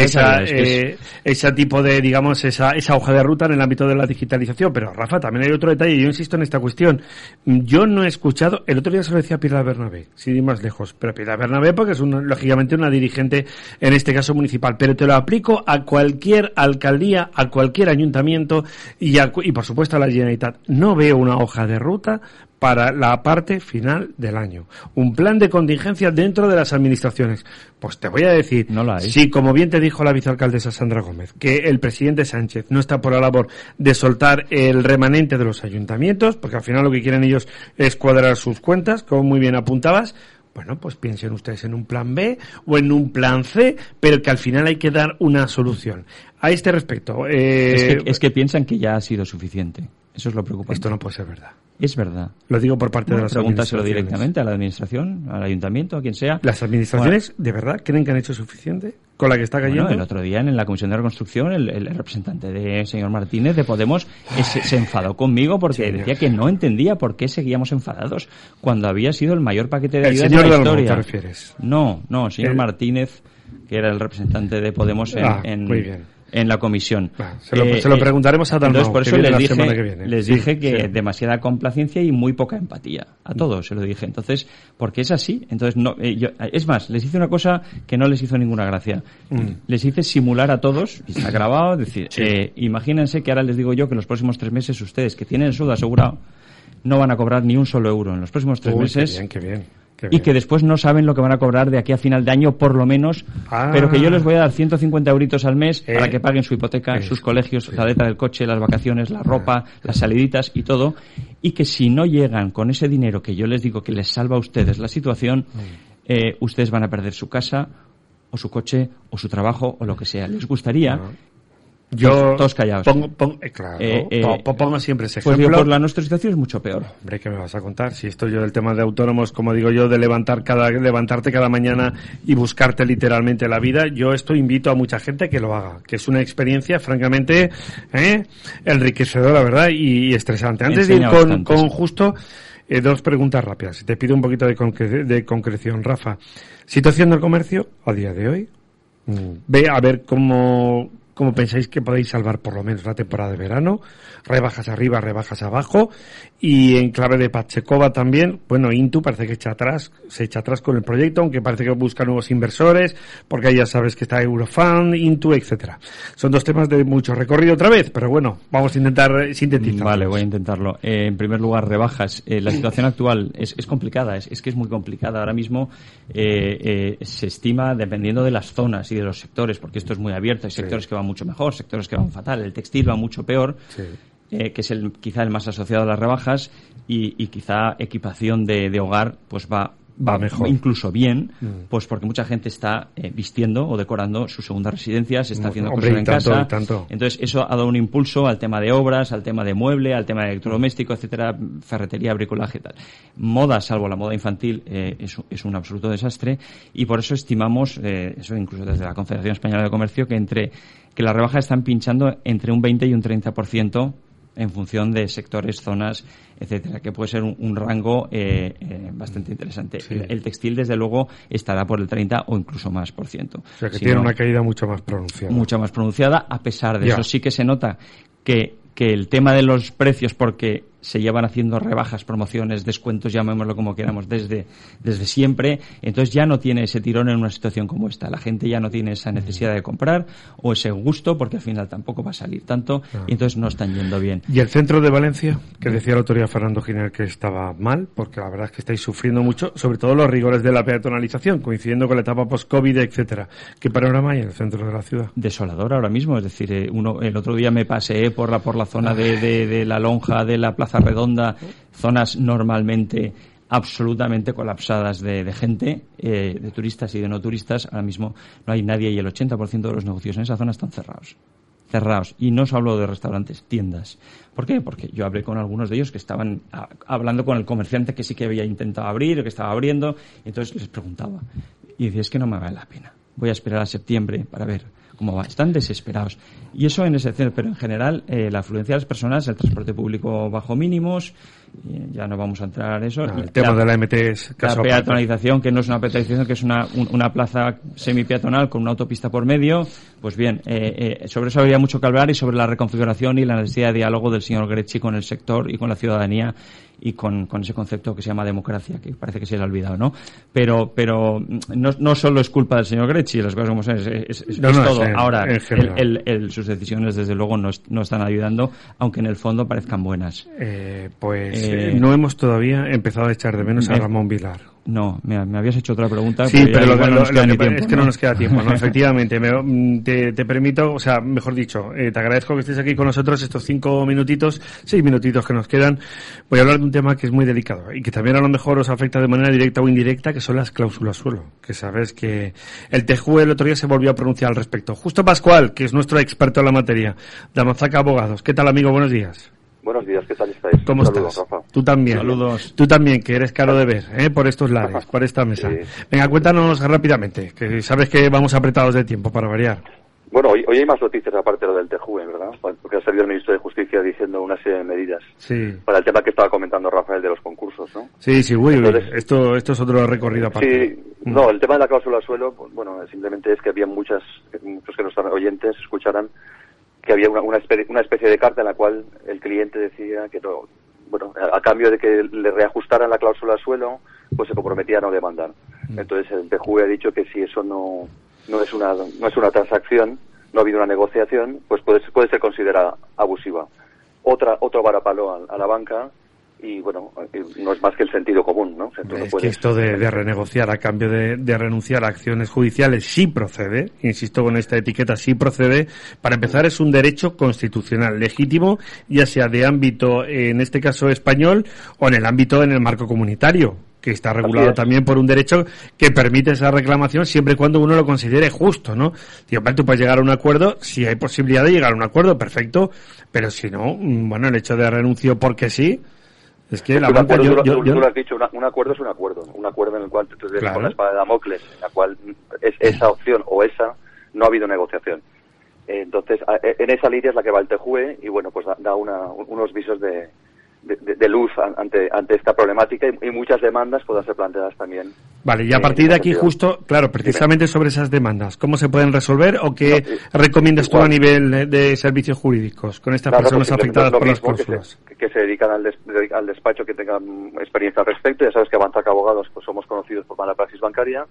ese tipo de, digamos, esa hoja de ruta en el ámbito de la digitalización. Pero, Rafa, también hay otro detalle, yo insisto en esta cuestión. Yo no he escuchado, el otro día se lo decía a Pilar Bernabé, sin ir más lejos, pero Pilar Bernabé porque es lógicamente una dirigente, en este caso municipal, pero te lo aplico a cualquier alcaldía, a cualquier ayuntamiento y por supuesto a la Generalitat. No veo una hoja de ruta para la parte final del año. Un plan de contingencia dentro de las administraciones. Pues te voy a decir, no la hay. Sí, como bien te dijo la vicealcaldesa Sandra Gómez, que el presidente Sánchez no está por la labor de soltar el remanente de los ayuntamientos, porque al final lo que quieren ellos es cuadrar sus cuentas, como muy bien apuntabas. Bueno, pues piensen ustedes en un plan B o en un plan C, pero que al final hay que dar una solución. A este respecto... Es que piensan que ya ha sido suficiente. Eso es lo preocupante. Esto no puede ser verdad. Es verdad. Lo digo por parte de las pregúntaselo administraciones. Directamente a la administración, al ayuntamiento, a quien sea. ¿Las administraciones de verdad creen que han hecho suficiente con la que está cayendo? Bueno, el otro día en la Comisión de Reconstrucción el representante de señor Martínez de Podemos se enfadó conmigo porque decía que no entendía por qué seguíamos enfadados cuando había sido el mayor paquete de ayudas de la historia. Dalmau, ¿te refieres? No, señor Martínez, que era el representante de Podemos muy bien. En la comisión. Se lo preguntaremos a Dalmau. Entonces, por eso les dije que sí. Demasiada complacencia y muy poca empatía. A todos se lo dije. Entonces, porque es así. Entonces, es más, les hice una cosa que no les hizo ninguna gracia. Les hice simular a todos, y está grabado, decir, imagínense que ahora les digo yo que en los próximos 3 meses ustedes, que tienen el sueldo asegurado, no van a cobrar ni un solo euro en los próximos 3 meses. Qué bien. Y que después no saben lo que van a cobrar de aquí a final de año, por lo menos, pero que yo les voy a dar 150 euritos al mes para que paguen su hipoteca, sus colegios, la letra del coche, las vacaciones, la ropa, las saliditas y todo, y que si no llegan con ese dinero que yo les digo que les salva a ustedes la situación, ustedes van a perder su casa, o su coche, o su trabajo, o lo que sea. ¿Les gustaría? Yo todos callados. Pongo siempre ese ejemplo. Pues la nuestra situación es mucho peor. Hombre, ¿qué me vas a contar? Si estoy yo del tema de autónomos, como digo yo, de levantarte cada mañana y buscarte literalmente la vida, yo esto invito a mucha gente que lo haga, que es una experiencia francamente enriquecedora, ¿verdad? Y estresante. Antes de ir con Justo, 2 preguntas rápidas. Te pido un poquito de concreción, Rafa. Situación del comercio a día de hoy. Ve a ver cómo pensáis que podéis salvar por lo menos la temporada de verano, rebajas arriba, rebajas abajo, y en clave de Pachecova también, bueno, Intu parece que se echa atrás con el proyecto, aunque parece que busca nuevos inversores, porque ahí ya sabes que está Eurofund, Intu, etcétera. Son 2 temas de mucho recorrido otra vez, pero bueno, vamos a intentar sintetizar. Vale, voy a intentarlo. En primer lugar, rebajas. La situación actual es complicada, es que es muy complicada. Ahora mismo se estima, dependiendo de las zonas y de los sectores, porque esto es muy abierto, hay sectores que van mucho mejor, sectores que van fatal, el textil va mucho peor, que es quizá el más asociado a las rebajas, y quizá equipación de hogar pues va mejor, incluso bien, pues porque mucha gente está vistiendo o decorando su segunda residencia, se está haciendo cosas en casa. Entonces eso ha dado un impulso al tema de obras, al tema de mueble, al tema de electrodoméstico, etcétera, ferretería, bricolaje y tal. Moda, salvo la moda infantil, es un absoluto desastre, y por eso estimamos, eso incluso desde la Confederación Española de Comercio, que las rebajas están pinchando entre un 20 y un 30% en función de sectores, zonas, etcétera, que puede ser un rango bastante interesante. Sí. El textil, desde luego, estará por el 30 o incluso más %. O sea, que tiene una caída mucho más pronunciada. Mucho más pronunciada, a pesar de eso sí que se nota que el tema de los precios, porque se llevan haciendo rebajas, promociones, descuentos, llamémoslo como queramos, desde siempre, entonces ya no tiene ese tirón en una situación como esta. La gente ya no tiene esa necesidad de comprar o ese gusto, porque al final tampoco va a salir tanto, y entonces no están yendo bien. ¿Y el centro de Valencia? Que decía la autoridad Fernando Giner que estaba mal, porque la verdad es que estáis sufriendo mucho, sobre todo los rigores de la peatonalización, coincidiendo con la etapa post-COVID, etcétera. ¿Qué panorama hay en el centro de la ciudad? Desolador ahora mismo, es decir, el otro día me paseé por la zona de la lonja de la Plaza Redonda, zonas normalmente absolutamente colapsadas de gente, de turistas y de no turistas. Ahora mismo no hay nadie y el 80% de los negocios en esa zona están cerrados. cerrados. Y no os hablo de restaurantes, tiendas. ¿Por qué? Porque yo hablé con algunos de ellos que estaban hablando con el comerciante que sí que había intentado abrir o que estaba abriendo, y entonces les preguntaba. Y decía, es que no me vale la pena. Voy a esperar a septiembre para ver cómo va. Están desesperados. Y eso en ese centro, pero en general la afluencia de las personas, el transporte público bajo mínimos, ya no vamos a entrar en eso. El tema de la MT es la peatonalización, que no es una peatonalización, que es una plaza semi-peatonal con una autopista por medio. Pues bien, sobre eso habría mucho que hablar, y sobre la reconfiguración y la necesidad de diálogo del señor Grecci con el sector y con la ciudadanía, y con ese concepto que se llama democracia, que parece que se le ha olvidado, ¿no? Pero no solo es culpa del señor Grecci, las cosas como son, es todo. Ahora, sus decisiones, desde luego, no están ayudando, aunque en el fondo parezcan buenas. No hemos todavía empezado a echar de menos a Ramón Vilar. No, me habías hecho otra pregunta. Sí, pero es que no nos queda tiempo, ¿no? Efectivamente, te permito, o sea, mejor dicho, te agradezco que estés aquí con nosotros estos 6 minutitos que nos quedan. Voy a hablar de un tema que es muy delicado y que también a lo mejor os afecta de manera directa o indirecta, que son las cláusulas suelo. Que sabes que el TJUE el otro día se volvió a pronunciar al respecto. Justo Pascual, que es nuestro experto en la materia, de Amanzaca Abogados. ¿Qué tal, amigo? Buenos días. Buenos días, ¿qué tal estáis? ¿Cómo estás? Rafa. Tú también. Saludos. Tú también, que eres caro de ver, por estos lares, por esta mesa. Sí. Venga, cuéntanos rápidamente, que sabes que vamos apretados de tiempo para variar. Bueno, hoy hay más noticias aparte de lo del TJUE, ¿verdad? Porque ha salido el ministro de Justicia diciendo una serie de medidas para el tema que estaba comentando Rafael de los concursos, ¿no? Sí, Entonces, esto es otro recorrido aparte. Sí, no, el tema de la cláusula suelo, bueno, simplemente es que había muchos que nuestros oyentes escucharan que había una especie de carta en la cual el cliente decía que no, bueno, a cambio de que le reajustaran la cláusula suelo, pues se comprometía a no demandar. Entonces el TJUE ha dicho que si eso no es una transacción, no ha habido una negociación, pues puede ser considerada abusiva. Otro varapalo a la banca. Y bueno, no es más que el sentido común, ¿no? O sea, que esto de renegociar a cambio de renunciar a acciones judiciales sí procede, insisto con esta etiqueta, sí procede. Para empezar, es un derecho constitucional legítimo, ya sea de ámbito, en este caso español, o en el marco comunitario, que está regulado también por un derecho que permite esa reclamación siempre y cuando uno lo considere justo, ¿no? Digo, tú puedes llegar a un acuerdo, si hay posibilidad de llegar a un acuerdo, perfecto, pero si no, bueno, el hecho de renuncio porque sí. Es que la banca, tú lo has dicho, un acuerdo es un acuerdo en el cual tú te con la espada de Damocles, en la cual es esa opción o esa, no ha habido negociación. Entonces, en esa línea es la que va el TJUE y bueno, pues da unos visos de luz ante esta problemática y muchas demandas puedan ser planteadas también. Vale, y a partir de aquí justo, claro, precisamente sobre esas demandas, ¿cómo se pueden resolver o qué recomiendas tú a nivel de servicios jurídicos con estas personas afectadas por las cláusulas? Que se dedican al despacho, que tengan experiencia al respecto. Ya sabes que Amanzaca Abogados pues somos conocidos por mala praxis bancaria,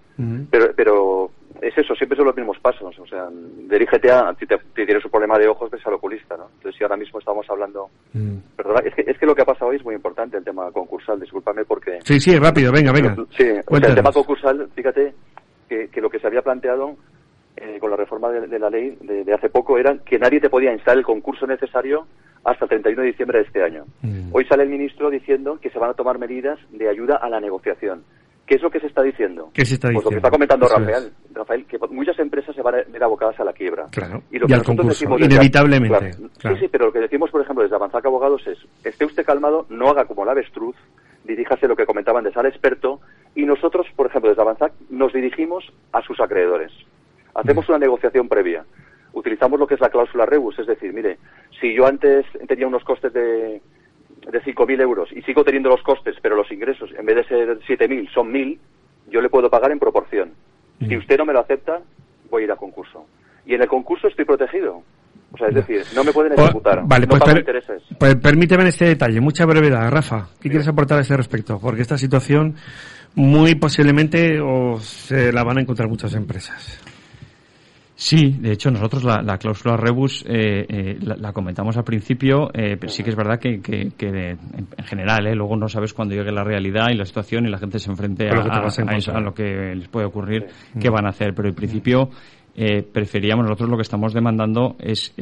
pero es eso, siempre son los mismos pasos. O sea, dirígete si te tienes un problema de ojos, ves al oculista, ¿no? Entonces, si ahora mismo estamos hablando... Perdona, es que lo que ha pasado hoy es muy importante, el tema concursal, discúlpame porque... Sí, rápido, venga. Sí, o sea, el tema concursal, fíjate que lo que se había planteado con la reforma de la ley de hace poco era que nadie te podía instalar el concurso necesario hasta el 31 de diciembre de este año. Hoy sale el ministro diciendo que se van a tomar medidas de ayuda a la negociación. ¿Qué es lo que se está diciendo? ¿Qué se está diciendo? Pues lo que está comentando Rafael, que muchas empresas se van a ver abocadas a la quiebra. Claro, y lo que al concurso, inevitablemente. Claro. Sí, pero lo que decimos, por ejemplo, desde Amanzaca Abogados es, esté usted calmado, no haga como el avestruz, diríjase lo que comentaban de al experto, y nosotros, por ejemplo, desde Amanzac, nos dirigimos a sus acreedores. Hacemos una negociación previa. Utilizamos lo que es la cláusula rebus, es decir, mire, si yo antes tenía unos costes de 5.000 euros y sigo teniendo los costes, pero los ingresos, en vez de ser 7.000, son 1.000, yo le puedo pagar en proporción. Si usted no me lo acepta, voy a ir a concurso. Y en el concurso estoy protegido. O sea, es decir, no me pueden ejecutar. Vale, no pues, intereses. Pues permíteme este detalle, mucha brevedad. Rafa, ¿qué quieres aportar a este respecto? Porque esta situación muy posiblemente se la van a encontrar muchas empresas. Sí, de hecho nosotros la cláusula rebus la comentamos al principio, pero sí que es verdad que en general, luego no sabes cuando llegue la realidad y la situación y la gente se enfrente a lo que les puede ocurrir, qué van a hacer, pero en principio preferíamos, nosotros lo que estamos demandando es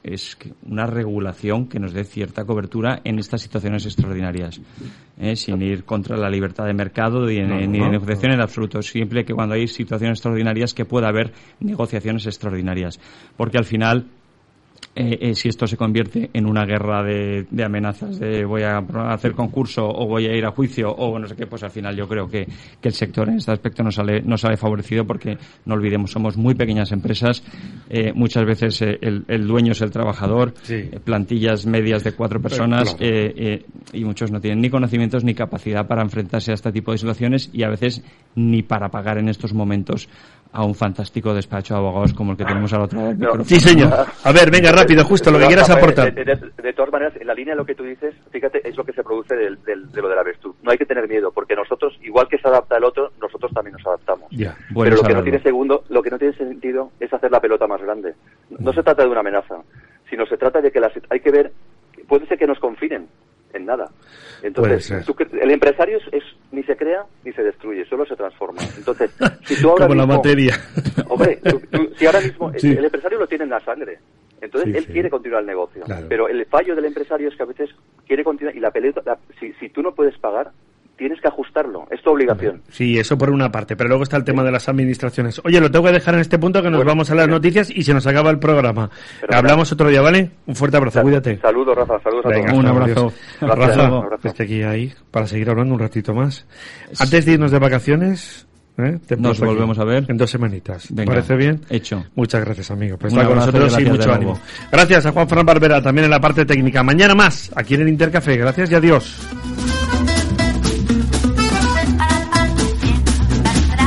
una regulación que nos dé cierta cobertura en estas situaciones extraordinarias, sin ir contra la libertad de mercado ni de negociación en absoluto, siempre que cuando hay situaciones extraordinarias que pueda haber negociaciones extraordinarias, porque al final si esto se convierte en una guerra de amenazas, de voy a hacer concurso o voy a ir a juicio o no sé qué, pues al final yo creo que el sector en este aspecto no sale favorecido, porque no olvidemos, somos muy pequeñas empresas, muchas veces el dueño es el trabajador, sí. Plantillas medias de 4 personas, claro. Y muchos no tienen ni conocimientos ni capacidad para enfrentarse a este tipo de situaciones, y a veces ni para pagar en estos momentos a un fantástico despacho de abogados como el que tenemos al otro lado del micrófono. Sí, señor. A ver, venga, rápido, justo, lo que quieras aportar. De todas maneras, en la línea de lo que tú dices, fíjate, es lo que se produce de lo de la avestruz. No hay que tener miedo, porque nosotros, igual que se adapta el otro, nosotros también nos adaptamos. Ya, pero lo que no tiene sentido es hacer la pelota más grande. No se trata de una amenaza, sino se trata de que hay que ver, puede ser que nos confinen en nada. Entonces, el empresario ni se crea ni se destruye, solo se transforma. Entonces, si tú ahora como mismo, la materia. Hombre, si ahora mismo sí. El empresario lo tiene en la sangre. Entonces, él quiere continuar el negocio. Claro. Pero el fallo del empresario es que a veces quiere continuar, y la pelota, si tú no puedes pagar, tienes que ajustarlo, es tu obligación. Sí, eso por una parte, pero luego está el tema de las administraciones. Oye, lo tengo que dejar en este punto, que nos vamos a las noticias y se nos acaba el programa. Hablamos otro día, ¿vale? Un fuerte abrazo, cuídate. Saludos, Rafa, saludos a todos. Un abrazo. Rafa, esté aquí ahí para seguir hablando un ratito más. Antes de irnos de vacaciones, nos volvemos a ver en 2 semanitas. Venga, ¿Parece bien? Hecho. Muchas gracias, amigo, por estar con nosotros y mucho ánimo. Gracias a Juan Fran Barbera también en la parte técnica. Mañana más, aquí en el Intercafé. Gracias y adiós.